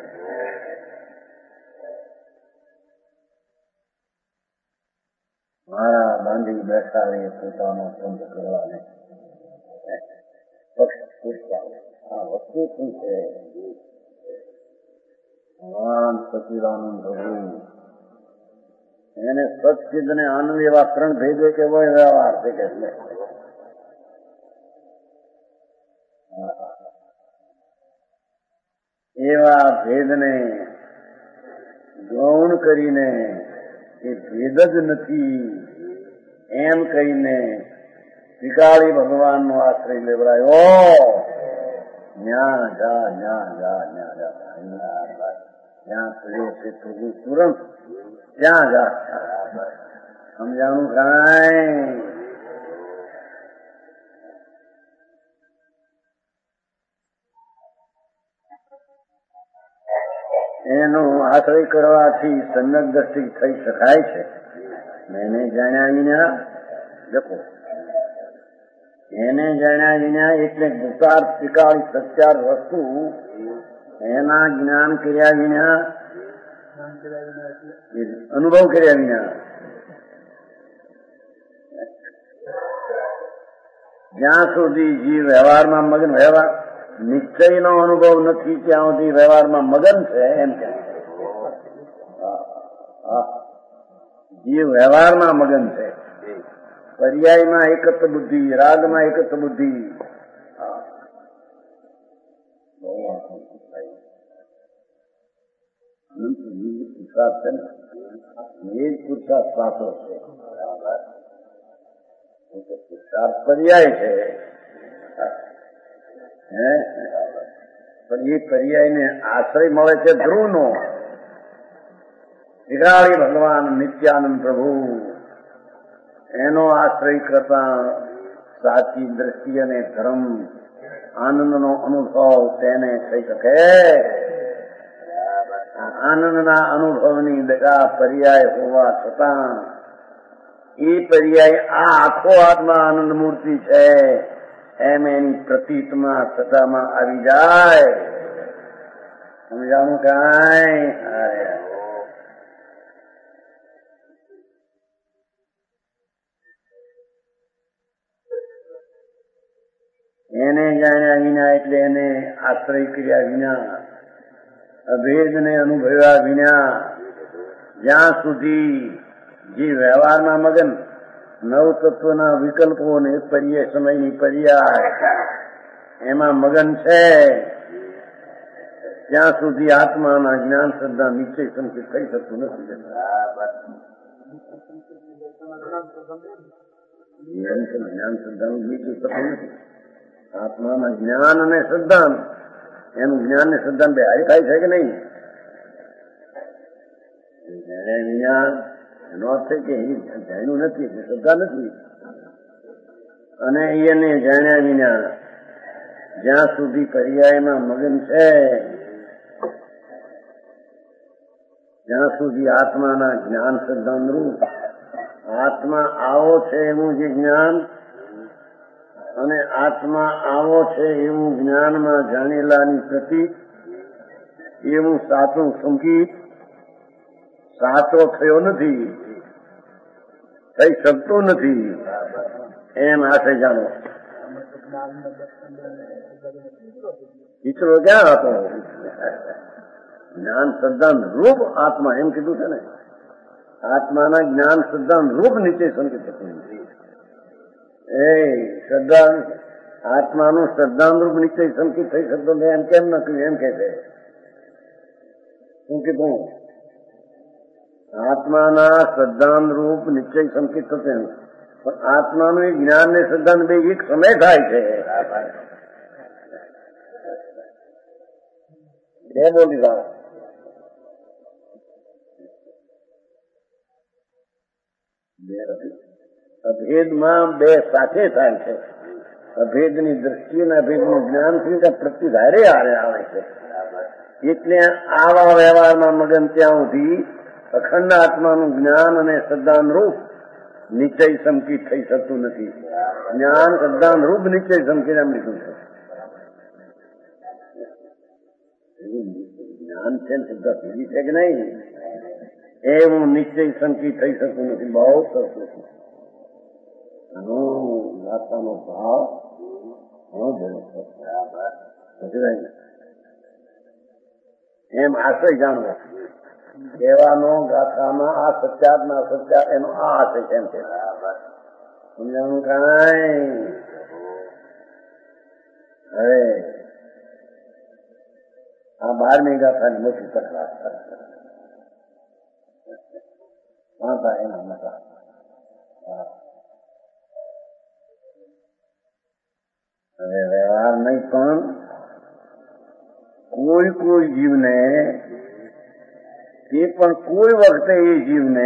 Speaker 2: મારા બાંધી બેઠા એ પોતાનો પંથ કરવાને પક્ષ પૂછતા આ વસ્તુ શું છે? ભગવાન સચિદાનંદ પ્રભુ એને સચિદ ને આનંદ એવા ત્રણ ભેદે કે હોય વ્યવહાર છે કે એવા ભેદને ગૌણ કરીને એ ભેદ જ નથી એમ કહીને ત્રિકાળી ભગવાનનો આશ્રય લેવડાયો. ન્યા જા ન્યા જા ન્યા જા જ્યાં પ્રભુ તુરંત ત્યાં જા. સમજાણું કાંઈ? એનો આશ્રય કરવાથી સન્નત દ્રષ્ટિ થઈ શકાય છે. એને જાણ્યા વિના જપો, એને જાણ્યા વિના એટલે ભૂતાર્થ ત્રિકાળી સત્યાર વસ્તુ એના જ્ઞાન કર્યા વિના, અનુભવ કર્યા વિના જ્યાં સુધી જીવ વ્યવહારમાં મગન વ્યવહાર નિશ્ચયનો અનુભવ નથી ત્યાં સુધી વ્યવહારમાં મગન છે એમ કે જીવ વ્યવહારમાં મગન છે. પર્યાયમાં એકત્વ બુદ્ધિ, રાગમાં એકત્વ બુદ્ધિ. પુરુષાર્થ છે ને એ જ પુરુષાર્થ સાચો છે. પુરુષાર્થ પર્યાય છે પણ એ પર્યાયને આશ્રય મળે છે ધ્રુવનો. ત્રિકાળી ભગવાન નિત્યાનંદ પ્રભુ એનો આશ્રય કરતા સાચી દ્રષ્ટિ અને ધર્મ આનંદનો અનુભવ તેને થઈ શકે. આનંદના અનુભવની દગા પર્યાય હોવા છતાં એ પર્યાય આ આખો આત્મા આનંદ મૂર્તિ છે એમ એની પ્રતીતમાં સદામાં આવી જાય. સમજાણું કાંઈ? એને જાણ્યા વિના એટલે એને આશ્રય કર્યા વિના, અભેદને અનુભવ્યા વિના જ્યાં સુધી જે વ્યવહારમાં મગન નવ તત્વના વિકલ્પોને પર્યાય સમયની પર્યાય એમાં મગન છે ત્યાં સુધી આત્માના જ્ઞાન શ્રદ્ધા નિશ્ચય સંકેત થઈ શકતું નથી. જ્ઞાન શ્રદ્ધાનું નિશ્ચય થતું નથી. આત્માના જ્ઞાન અને શ્રદ્ધા એનું જ્ઞાન ને શ્રદ્ધા બે હારી થાય છે કે નહીં? જ્ઞાન એનો અર્થ છે કે જાણ્યું નથી એટલે શ્રદ્ધા નથી. અને એને જાણ્યા વિના જ્યાં સુધી પર્યાયમાં મગન છે જ્યાં સુધી આત્માના જ્ઞાન શ્રદ્ધાનુરૂપ આત્મા આવો છે એવું જે જ્ઞાન અને આત્મા આવો છે એવું જ્ઞાનમાં જાણેલાની પ્રતીક એવું સાચું સંગીત સાચો થયો નથી, થઈ શકતો નથી એમ આશે જાણો. ઈશ્વર ક્યાં હતો? જ્ઞાન શ્રદ્ધાન રૂપ આત્મા એમ કીધું છે ને. આત્માના જ્ઞાન શ્રદ્ધાન રૂપ નીચે સંકેત થતું નથી. એ શ્રદ્ધા આત્માનું શ્રદ્ધાનુરૂપ નિશ્ચય સંકેત થઈ શકતો એમ કેમ ન કહ્યું? એમ કે છે શું કીધું? આત્માના શ્રદ્ધાનુરૂપ નિશ્ચય સંકેત થશે પણ આત્માનું એ જ્ઞાન ને શ્રદ્ધા બે એક સમય થાય છે. બે બોલી રહ્યા અભેદમાં બે સાથે થાય છે. અભેદની દ્રષ્ટિ અને અભેદનું જ્ઞાન પ્રતિધારે આવે છે. એટલે આવા વ્યવહારમાં મગન ત્યાં સુધી અખંડ આત્માનું જ્ઞાન અને સદ્દાનરૂપ નિશ્ચય સંકિત થઈ શકતું નથી. જ્ઞાન સદ્દાનરૂપ નિશ્ચય સંકિત એમ લીધું છે. જ્ઞાન છે શબ્દ ભેગી છે કે નહીં, એવું નિશ્ચય સંકિત થઈ શકતું નથી. બહુ સરસ છે. ગાથાનો ભાવ એમ આશય જાણવો કહેવાનો. ગાથામાં આ સત્યાત ના સત્યાત એનો આ આશય કેમ છે સમજાવું કાંઈ. હવે આ 12મી ગાથાની મોટી તકરાર વાંધા એના મોટા. હવે વ્યવહાર નહીં પણ કોઈ જીવને તે પણ કોઈ વખતે એ જીવને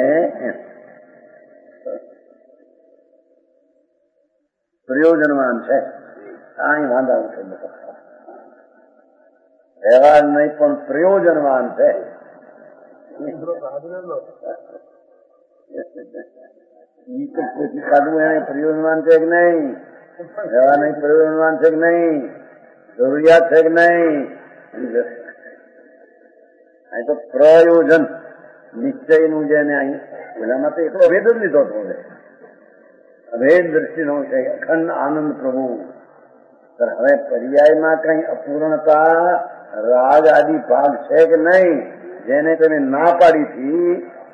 Speaker 2: પ્રયોજનવાન છે. અહીં વાંધા ઉઠે વ્યવહાર નહીં પણ પ્રયોજનવાન છે. કાઢવું એને પ્રયોજનવાન છે કે નહીં, વ્યવહાર નહીં પ્રયોજનવાન છે કે નહીં, જરૂરિયાત છે કે નહીં. અહીં તો પ્રયોજન નિશ્ચયનું જેને અહીં પેલામાં તો એટલો ભેદ જ લીધો હતો. અભેદ દ્રષ્ટિનો છે અખંડ આનંદ પ્રભુ. હવે પર્યાયમાં કઈ અપૂર્ણતા રાગ આદિ ભાગ છે કે નહીં, જેને તમે ના પાડી હતી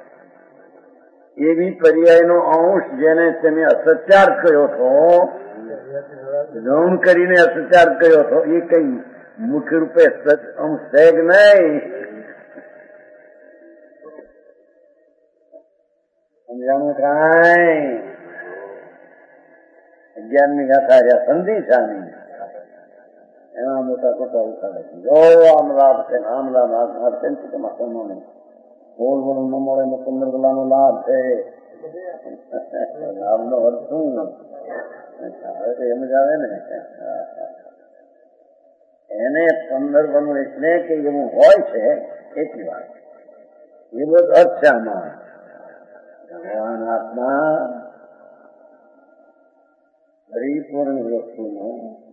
Speaker 2: એવી પર્યાયનો અંશ જેને તમે અસત્યાર કર્યો હતો, ગૌણ કરીને અસત્યાર કર્યો હતો, એ કઈ મુખ્ય રૂપે અંશ છે કે નહીં. સમજાણું કાંઈ. 11મી ગાથા રહ્યા સંધિશાની, એમાં મોટા મોટા ઉઠાડે છે. જો આમ લાભ છે, આમ લાભ છે ને તમારે બોલ બોલ ન મળે ને 15 ગલાનો લાભ છે. લાભનો અર્થ શું? હવે તો એમ જ આવે ને. એને 15 ગણું એટલે કે એવું હોય છે એટલી વાત. એ બધો અર્થ છે આમાં. ભગવાન આત્મા પરિપૂર્ણ વસ્તુનો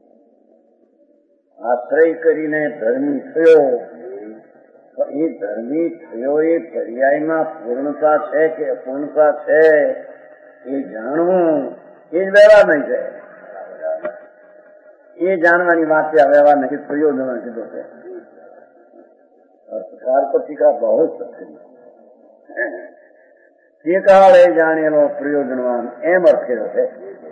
Speaker 2: આશ્રય કરીને ધર્મી થયો. એ ધર્મી થયો એ પર્યાયમાં પૂર્ણતા છે કે અપૂર્ણતા છે એ જાણવું એ જ વ્યવહાર નહીં છે. એ જાણવાની વાત છે. વ્યવહાર નથી, પ્રયોજન કીધો છે. અર્થકાર તો ટીકા બહુ જ તે કાળે જાણેલો પ્રયોજનવાન એમ અર્થ કર્યો છે.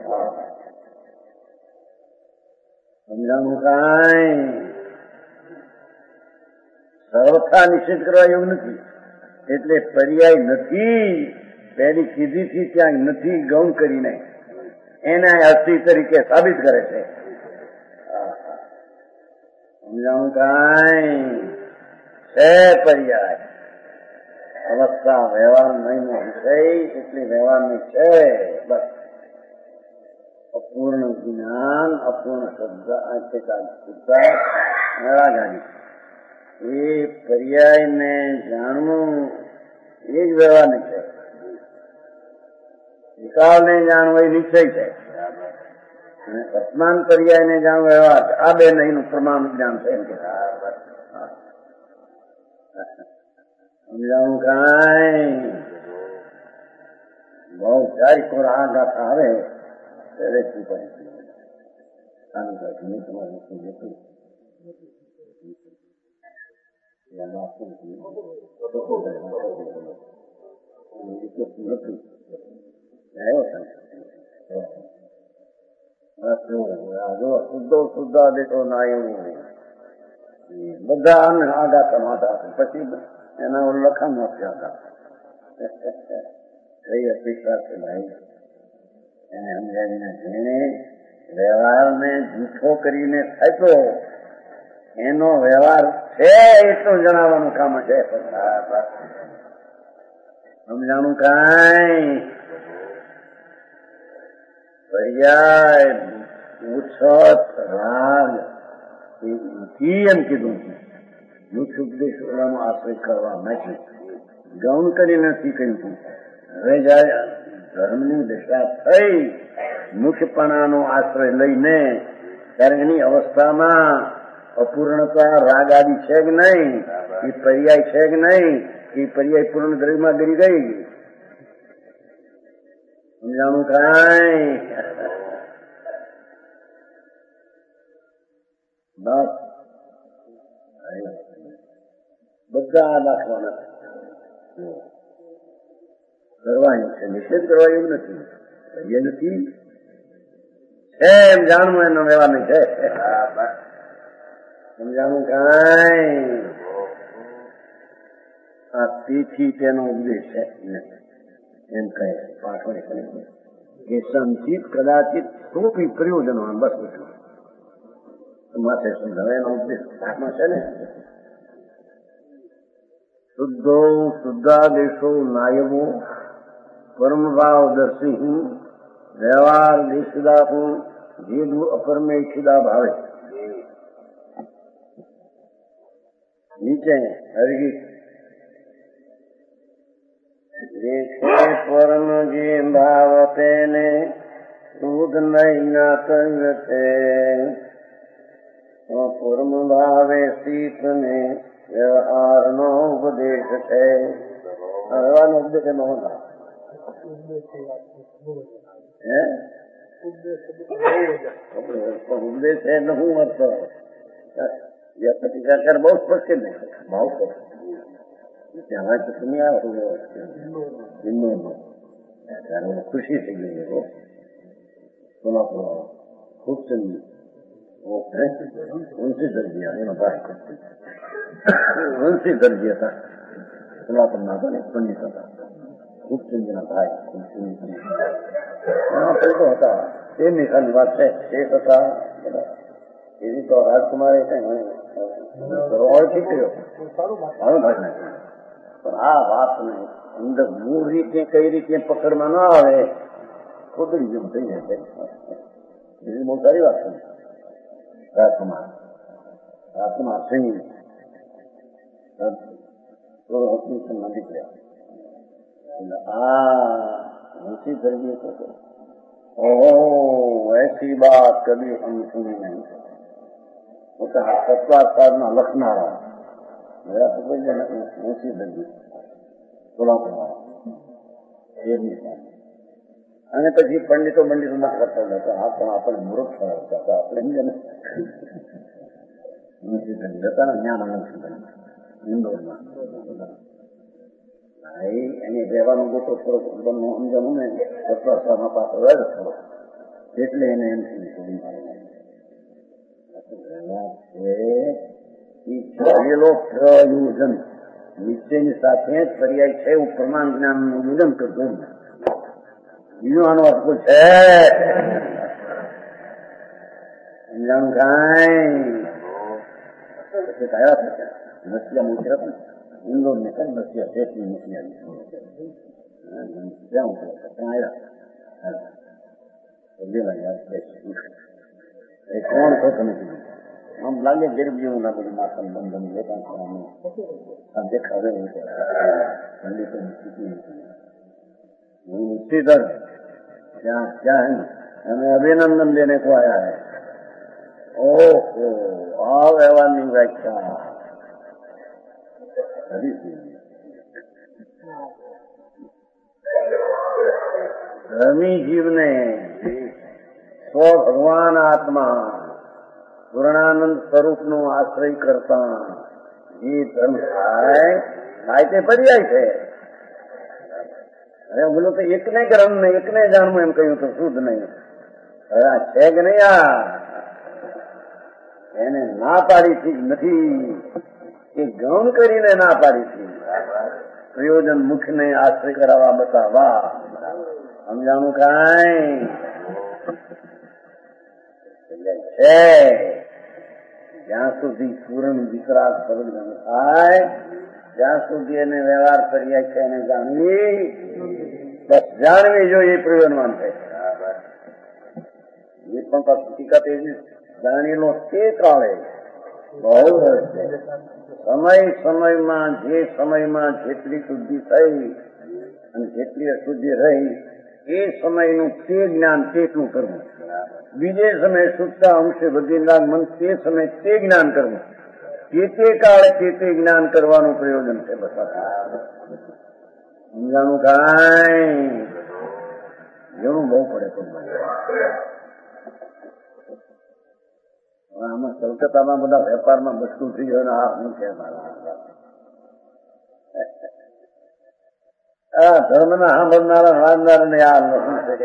Speaker 2: સમજાવું કાંઈ. સર્વથા નિશ્ચિત કરવા એવું નથી. એટલે પર્યાય નથી પેલી કીધીથી ત્યાં નથી ગૌણ કરીને એના અસ્થિ તરીકે સાબિત કરે છે. સમજાવું કાંઈ. છે પર્યાય અવસ્થા વ્યવહાર નહીં નો વિષય, એટલે વ્યવહાર નહીં છે. બસ અપૂર્ણ જ્ઞાન, અપૂર્ણ શબ્દ મેળાગાડી એ પર્યાયને જાણવું એ જ વ્યવહાર નહીં છે. વિકાલને જાણવો એ નિશ્ચય છે. અને વર્તમાન પર્યાયને જાણવો વ્યવહાર છે. આ બે નહીંનું પ્રમાણ જ્ઞાન છે. સમજાવું કાંઈ. બહુ સારી કોર આ ગાથા આવે ત્યારે શું પડે. શુદ્ધ દેખો ના એવું બધા આ ગાથા માતા પછી એના લખાણ આપ્યા હતા. કઈ અપેક્ષા છે ભાઈ એને સમજાવીને જેને વ્યવહારને જૂઠો કરીને થતો એનો વ્યવહાર છે એટલું જણાવવાનું કામ છે. સમજાણું કાંઈ. पर्याय ઉછત રાગ એમ કીધું છે. મુખ્ય ઉપદેશ ઓલાનો આશ્રય કરવા નથી, ગૌણ કરી નથી કહ્યું. હવે જયારે ધર્મની દશા થઈ મુખ્યપણાનો આશ્રય લઈને ત્યારે એની અવસ્થામાં અપૂર્ણતા રાગ આદિ છે કે નહીં, એ પર્યાય છે કે નહીં, એ પર્યાય પૂર્ણ દ્રવ્યમાં ગરી ગઈ. સમજાણું કાંઈ? બસ બધા નાખવાના કરવાનું છે, નિષેધ કરવા એવું નથી. એ નથી એમ જાણવું એનો વ્યવહાર છે. સમજાણું કાંઈ? આ તેથી તેનો ઉપદેશ છે એમ કહે પાઠવા કે સંચિત કદાચિત થોડું પ્રયોજન બસ એટલું માથે સમજાવે એનો ઉપદેશ પાઠમાં છે ને. શુદ્ધો શુદ્ધાદેશો નાયવો પરમભાવ દર્શી વ્યવહાર દેશદા હું જેદુ અપરમેક્ષિદા ભાવે. નીચે હરગીત દેખે પરમ જે ભાવ તેને શુદ્ધ નહીં ના સંગતે પરમ ભાવે સ્થિત ને વ્યવહાર નો ઉપદેશ છે. વ્યવહાર નો ઉપદેશ એમાં હોતા ઉપદેશ છે એટલે હું અર્થ પ્રતિકાર બહુ સ્પષ્ટ નહીં ભાવ ત્યાં તો તમે આવો ખુશી થઈ ગઈ. ખૂબ ચંદી વંશી દરજી એનો ભાઈ વંશી દરજી હતા. સોલાપુરના હતા ને પંડિત હતા. ખૂબ ચંદીના ભાઈ હતા. તેમની ખાલી વાત છે. શેખ હતા એવી તો રાજકુમારે ઓળખી ગયો સારું ભાઈ નાખ્યું. પણ આ વાતને અંદર મૂળ રીતે કઈ રીતે પકડમાં ના આવે ખોદડી જેમ થઈ જાય. એવી બહુ સારી વાત છે. રાજકુમાર સિંહ નીકળ્યા આ દરજી ऐसी बात कभी हम सुनी नहीं. સત્તાચારના લખનારા ઊંચી દરજી અને પછી પંડિતો મત કરતા હતા. આ પણ આપણે મૂર્ખ હતા. આપણે ઊંચી દરજી હતા ને જ્ઞાન ઇન્દોરમાં એને રહેવાનું ગોતો થોડોક સમજણું ને સત્તાચારના પાછળ જ થયો એટલે એને એમ થયેલો પ્રયોજન નિશ્ચયની સાથે જ પર્યાય છે. હું પ્રમાણ જ્ઞાન નું યોજન કરતો બીજો આનો અર્થ છે સમજાણું કાંઈ કયા થશે નસિયા મોટી હતી ઇન્દોર ને કઈ નસિયા શેઠની નસિયા ત્યાં આવ્યા કોણ છો તમે કીધું આમ લાગે ગરીબ જેવું ના બધું માથા બંધન લેતા દેખાવે પંડિતોની સ્થિતિ मुक्तिधर क्या क्या है हमें अभिनंदन देने को आया है. ओहो आ व्यवहार व्याख्या धर्मी जीव ने स्व भगवान आत्मा પૂર્ણાનંદ સ્વરૂપ નો આશ્રય કરતા જે ધર્મ થાય તે પર્યાય છે. હવે બોલો તો એકને ગ્રહણ નહીં એકને જાણવું એમ કહ્યું તો શુદ્ધ નહીં. હવે આ છે કે નહીં આ એને ના પાડી થી નથી એ ગૌણ કરીને ના પાડી થી પ્રયોજન મુખને આશ્રય કરાવવા બતાવવા સમજાણું કાંઈ છે. જ્યાં સુધી પૂર્ણ વિકરાળ શબ્દ થાય જ્યાં સુધી એને વ્યવહાર પર્યાય છે એને જાણવી બસ જાણવી જોઈએ પ્રયોજનવાન છે. એ પણ હકીકત એવી જાણેલો તે કાળે બહુ રસ છે. સમયમાં જે સમયમાં જેટલી શુદ્ધિ થઈ અને જેટલી અશુદ્ધિ રહી એ સમયનું તે જ્ઞાન તેટલું કરવું. બીજે સમયે શુદ્ધતા અંશે વગેરે મન તે સમયે તે જ્ઞાન કરવું. તે કાળે તે જ્ઞાન કરવાનું પ્રયોજન છે. બધા સમજાણું કાંઈ ઘણું બહુ પડે. આમાં કલકત્તામાં બધા વેપારમાં બસતું થઈ ગયો. આ શું છે આ ધર્મના સાંભળનારા વાંધનારાને આ શું છે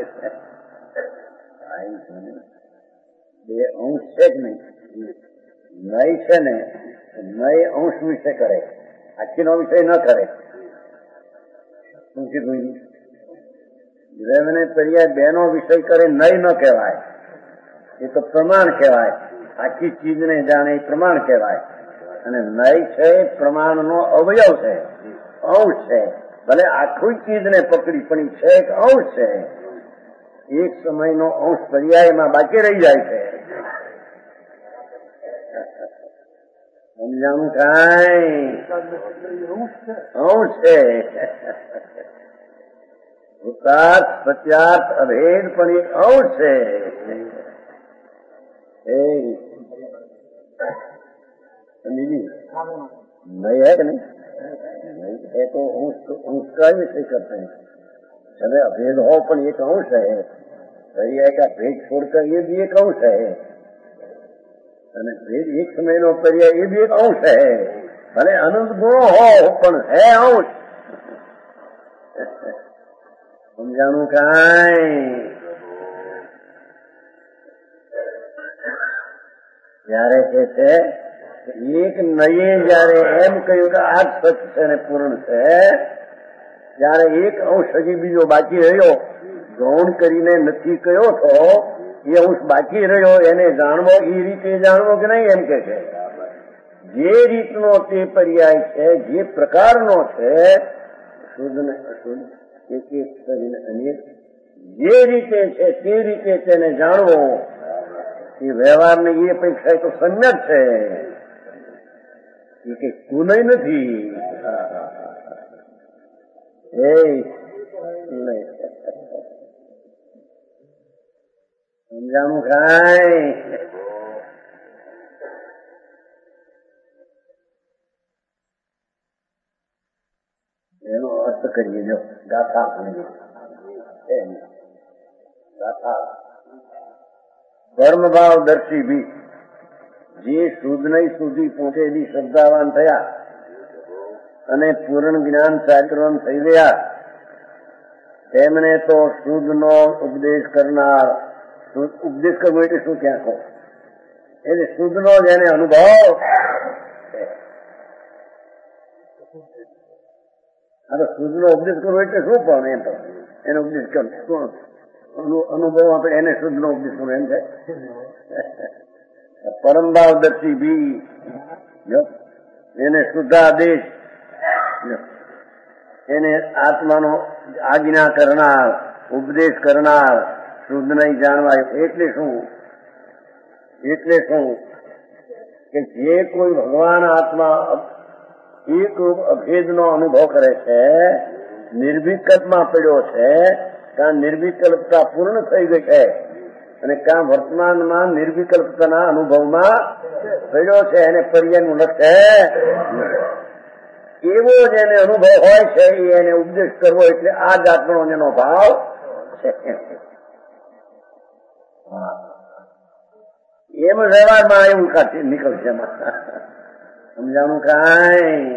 Speaker 2: બે અંશ છે જ નહીં. નય છે ને નય અંશ વિશે કરે, આખીનો વિષય ન કરે. શું કીધું? ગ્રહને પર્યાય બેનો વિષય કરે નય ન કહેવાય, એ તો પ્રમાણ કહેવાય. આખી ચીજને જાણે એ પ્રમાણ કહેવાય. અને નય છે પ્રમાણનો અવયવ છે, અંશ છે. ભલે આખું ચીજને પકડી પણ છે એક અંશ છે. એક સમયનો અંશ પર્યાયમાં બાકી રહી જાય છે. સમજાણું કાંઈ? અંશ છે. ભૂતાર્થ પ્રત્યાર્થ અભેદ પણ એક અંશ છે. नहीं है कि नहीं है तो अंश का ही विषय करते हैं. चले अभेद हो पण एक अंश है. पर्याय का भेद छोड़कर ये भी एक अंश है. भेद एक समय नो पर्याय ये भी एक अंश है. भले अनंत गुणो हो पण है अंश. समझाणु कांई? जયારે કે છે એક નયે જયારે એમ કહ્યું કે આ સત્ય છે ને પૂર્ણ છે, ત્યારે એક અંશ હજી બીજો બાકી રહ્યો ગૌણ કરીને નથી કહ્યો તો એ અંશ બાકી રહ્યો એને જાણવો. એ રીતે જાણવો કે નહીં એમ કે છે. જે રીતનો તે પર્યાય છે, જે પ્રકારનો છે, શુદ્ધ ને અશુદ્ધ એક એક કરીને અનેક જે રીતે છે તે રીતે તેને જાણવો. એ વ્યવહારની એ અપેક્ષા તો સમ્યક છે. એ કઈ કુનય નથી. સમજાણું કાંઈ? એનો અર્થ કરીએ. જો ગાથા ગાથા કર્મભાવ દર્શી બી જે શુદ્ધ સુધી પહોંચેલી શ્રદ્ધાવાન થયા અને પૂર્ણ જ્ઞાન ચારિત્રવાન થઈ ગયા, તેમને તો શુદ્ધ નો ઉપદેશ કરનાર. ઉપદેશ કરવો એટલે શું ક્યાં કહો? એટલે શુદ્ધ નો જેને અનુભવ. આ શુદ્ધ નો ઉપદેશ કરવો એટલે શું પણ એમ તો એનો ઉપદેશ કરવો અનુભવ આપણે એને શુદ્ધ નો ઉપદેશ કરવો એમ છે. પરમભાવ દર્શી બી એને શુદ્ધાદેશ, એને આત્માનો આજ્ઞા કરનાર, ઉપદેશ કરનાર, શુદ્ધ નહીં જાણવા. એટલે શું? એટલે શું કે જે કોઈ ભગવાન આત્મા એક રૂપ અભેદનો અનુભવ કરે છે, નિર્વિકલ્પમાં પડ્યો છે, ત્યાં નિર્વિકલ્પતા પૂર્ણ થઈ ગઈ છે અને ત્યાં વર્તમાનમાં નિર્વિકલ્પતાના અનુભવમાં પડ્યો છે. એને પર્યાયનું લક્ષ્ય એવો જેને અનુભવ હોય છે એને ઉપદેશ કરવો. એટલે આ જાતનો જેનો ભાવ છે એમ વ્યવહારમાં એવું નીકળશે. એમાં સમજાણું કાંઈ?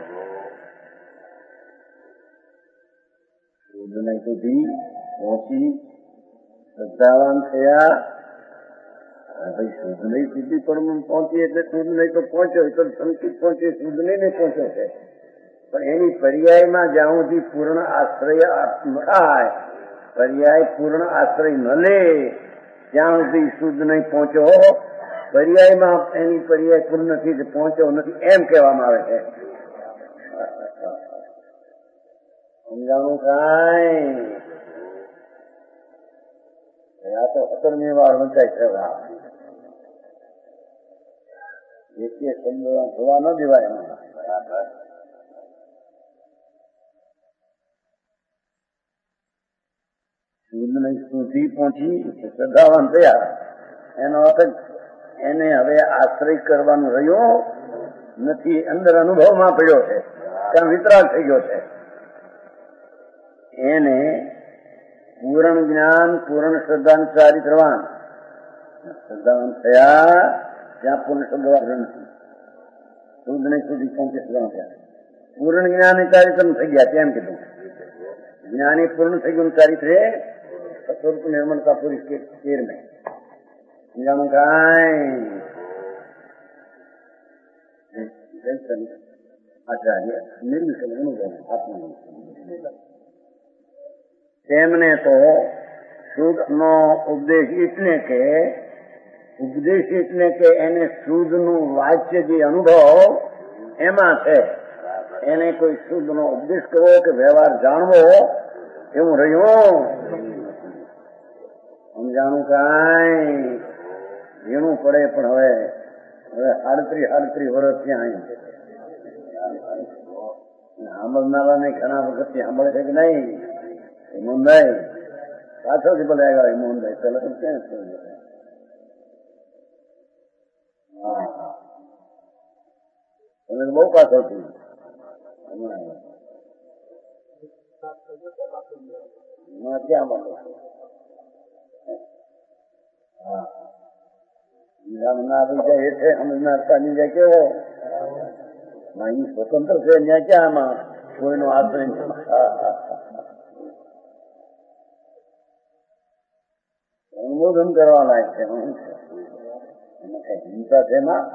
Speaker 2: શુદ્ધ સુધી પહોંચી શ્રદ્ધાવાન થયા. ભાઈ શુદ્ધ નહીં સુધી પણ પહોંચી એટલે શુદ્ધ નહીં તો પહોંચ્યો તો સંકિત પહોંચ્યો, શુદ્ધ નહીં પહોંચ્યો છે. પણ એની પર્યાયમાં જ્યાં સુધી પૂર્ણ આશ્રય થાય, પર્યાય પૂર્ણ આશ્રય ન લે ત્યાં સુધી શુદ્ધ નહીં પહોંચ્યો. પર્યાયમાં એની પર્યાય પૂર્ણ નથી, પહોંચ્યો નથી એમ કહેવામાં આવે છે. સમજાણું કાંઈ? આ તો 17મી વાર વંચાય છે. એક શબ્દ જોવા ન દેવાય એમાં. શુદ્ધને સુધી પહોંચી શ્રદ્ધાવાન થયા એનો અર્થ એને હવે આશ્રય કરવાનું રહ્યો નથી. અંદર અનુભવમાં પડ્યો છે, ત્યાં વિતરાગ થઈ ગયો છે. એને પૂર્ણ જ્ઞાન પૂર્ણ શ્રદ્ધાનું ચારિત્રવાન શ્રદ્ધાવાન થયા ત્યાં પૂર્ણ શ્રદ્ધાવાન નથી. શુદ્ધને સુધી પહોંચી થયા પૂર્ણ જ્ઞાન ચારિત્ર થઈ ગયા. કેમ કીધું? જ્ઞાની પૂર્ણ થઈ ગયું ચારિત્રે સ્વરૂપ નિર્મળતા પૂરી કેર में જાણું કાંઈ આચાર્ય નિર્વિકલ અનુભવ આત્મા. તેમને તો શુદ્ધ નો ઉપદેશ એટલે કે એને શુદ્ધ નું વાચ્ય જે અનુભવ એમાં છે. એને કોઈ શુદ્ધ નો ઉપદેશ કરવો કે વ્યવહાર જાણવો એવું રહ્યું સમજાણું કાંઈ ઝીણું પડે. પણ હવે 38 વર્ષ ત્યાં સાંભળનારાને ઘણા વખત સાંભળે છે કે નહીં? મોહનભાઈ પાછળથી બોલે આવ્યા. મોહનભાઈ પેલા તો ક્યાં તમે બહુ પાછળથી ક્યાં બોલો? કેવો સ્વતંત્ર છે ત્યાં ક્યાં આમાં કોઈનો આશ્રય અનુમોદન કરવા લાયક છે. હિંસા છે એમાં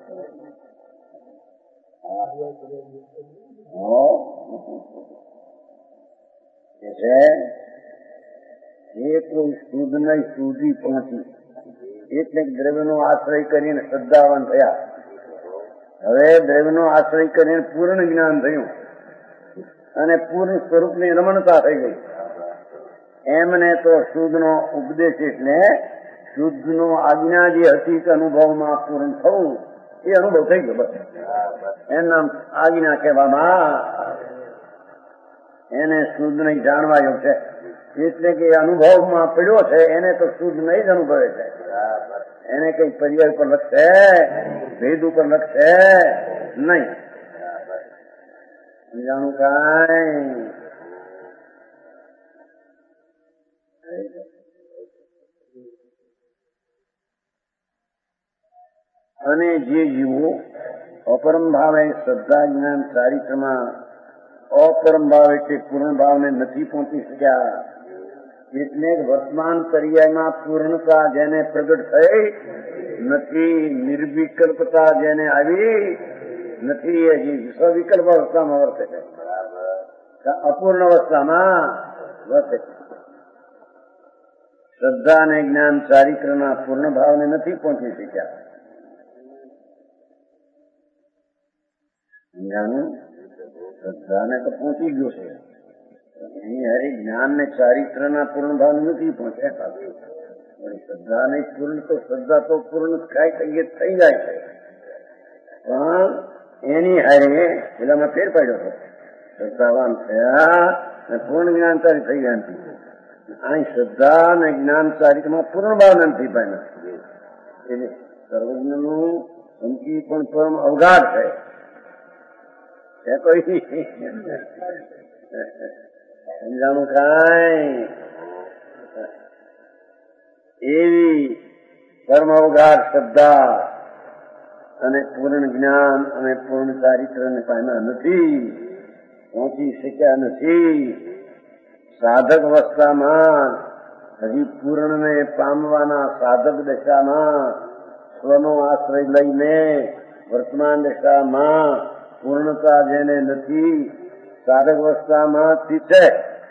Speaker 2: એ કોઈ શુદ્ધ નહીં સુધી પહોંચી એટલે દ્રવ્યનો આશ્રય કરીને શ્રદ્ધાવાન થયા. હવે દ્રવ્યનો આશ્રય કરીને પૂર્ણ જ્ઞાન થયું અને પૂર્ણ સ્વરૂપની રમણતા થઈ ગઈ. એમને તો શુદ્ધ નો ઉપદેશ એટલે શુદ્ધ નો આજ્ઞા જે હતી કે અનુભવમાં પૂર્ણ થવું એ અનુભવ થઈ ગયો. બસ એના આજ્ઞા કહેવામાં એને શુદ્ધ નહીં જાણવાયું છે. એટલે કે અનુભવમાં પડ્યો છે એને તો શુદ્ધ નહીં જ અનુભવે છે. એને કઈ પર્યાય પર લખશે, ભેદ ઉપર લખશે નહીં. જાણું કાંઈ અને જે જીવો અપરમ ભાવે શ્રદ્ધા જ્ઞાન ચારિત્રમાં અપરમ ભાવ એટલે પૂર્ણ ભાવને નથી પહોંચી શક્યા. એટલે વર્તમાન પર્યાયમાં પૂર્ણતા જેને પ્રગટ થઈ નથી, નિર્વિકલ્પતા જેને આવી નથી, હજી સવિકલ્પ અવસ્થામાં વર્તે છે, અપૂર્ણ અવસ્થામાં વર્તે છે. શ્રદ્ધા અને જ્ઞાન ચારિત્રના પૂર્ણ ભાવને નથી પહોંચી શક્યા. શ્રદ્ધાને તો પહોંચી ગયો છે, એની હરી જ્ઞાન ને ચારિત્ર ના પૂર્ણ ભાવ નથી પહોંચ્યા. શ્રદ્ધા ને પૂર્ણ તો શ્રદ્ધા તો પૂર્ણ કાંઈ થઈ જાય છે, પણ એની હારે પેલામાં ફેર પાડ્યો હતો. શ્રદ્ધાવાન થયા અને પૂર્ણ જ્ઞાન ચારિત્ર થઈ ગયા નથી. અહીં શ્રદ્ધા અને જ્ઞાન ચારિત્રમાં પૂર્ણ ભાવ નથી પામ્યા. એટલે સર્વજ્ઞનું સંકી પણ પરમ અવઘાત છે. કોઈ સમજાણું કાંઈ એવી પરમ અવઘાત શ્રદ્ધા અને પૂર્ણ જ્ઞાન અને પૂર્ણ ચારિત્ર ને પામ્યા નથી, પહોંચી શક્યા નથી. સાધક અવસ્થામાં હજી પૂર્ણ ને પામવાના સાધક દશામાં સ્વનો આશ્રય લઈને વર્તમાન દશામાં પૂર્ણતા જેને નથી, સાધક અવસ્થામાં છે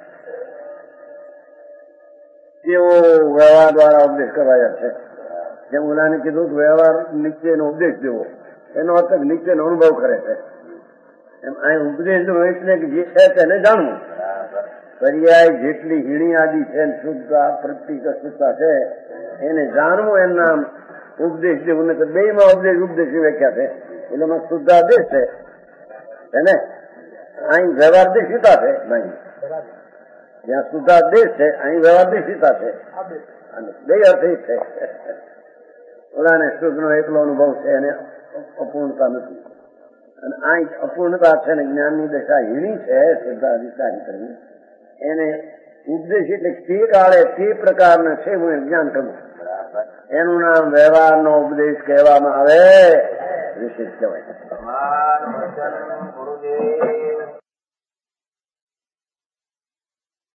Speaker 2: તેઓ વ્યવહાર દ્વારા ઉપદેશ કરાયા છે. જેમ ઓલાને કીધું વ્યવહાર નીચેનો ઉપદેશ દેવો, એનો અર્થ નીચેનો અનુભવ કરે છે. એમ અહીં ઉપદેશ દેવો એટલે કે જે છે તેને જાણવું. પર્યાય જેટલી હીણી આદિ છે શુદ્ધતા પ્રતિક શુદ્ધતા છે એને જાણવું એમના ઉપદેશ દેવું ને બે માં ઉપદેશ વ્યાખ્યા છે એટલે શુદ્ધાદેશ છે એને અહીં વ્યવહાર દેશિતા છે નહીં જ્યાં શુદ્ધાદેશ છે અહીં વ્યવહાર દેશિતા છે અને બે અર્થ છે ઓલાને શુદ્ધ નો એકલો અનુભવ છે એને અપૂર્ણતા નથી અને અહીં અપૂર્ણતા છે ને જ્ઞાનની દશા હીણી છે શુદ્ધાધિકારી કરી એને ઉપદેશ એટલે તે કાળે તે પ્રકારના છે હું જ્ઞાન કરું એનું નામ વ્યવહારનો ઉપદેશ કહેવામાં આવે વિશેષ કહેવાય.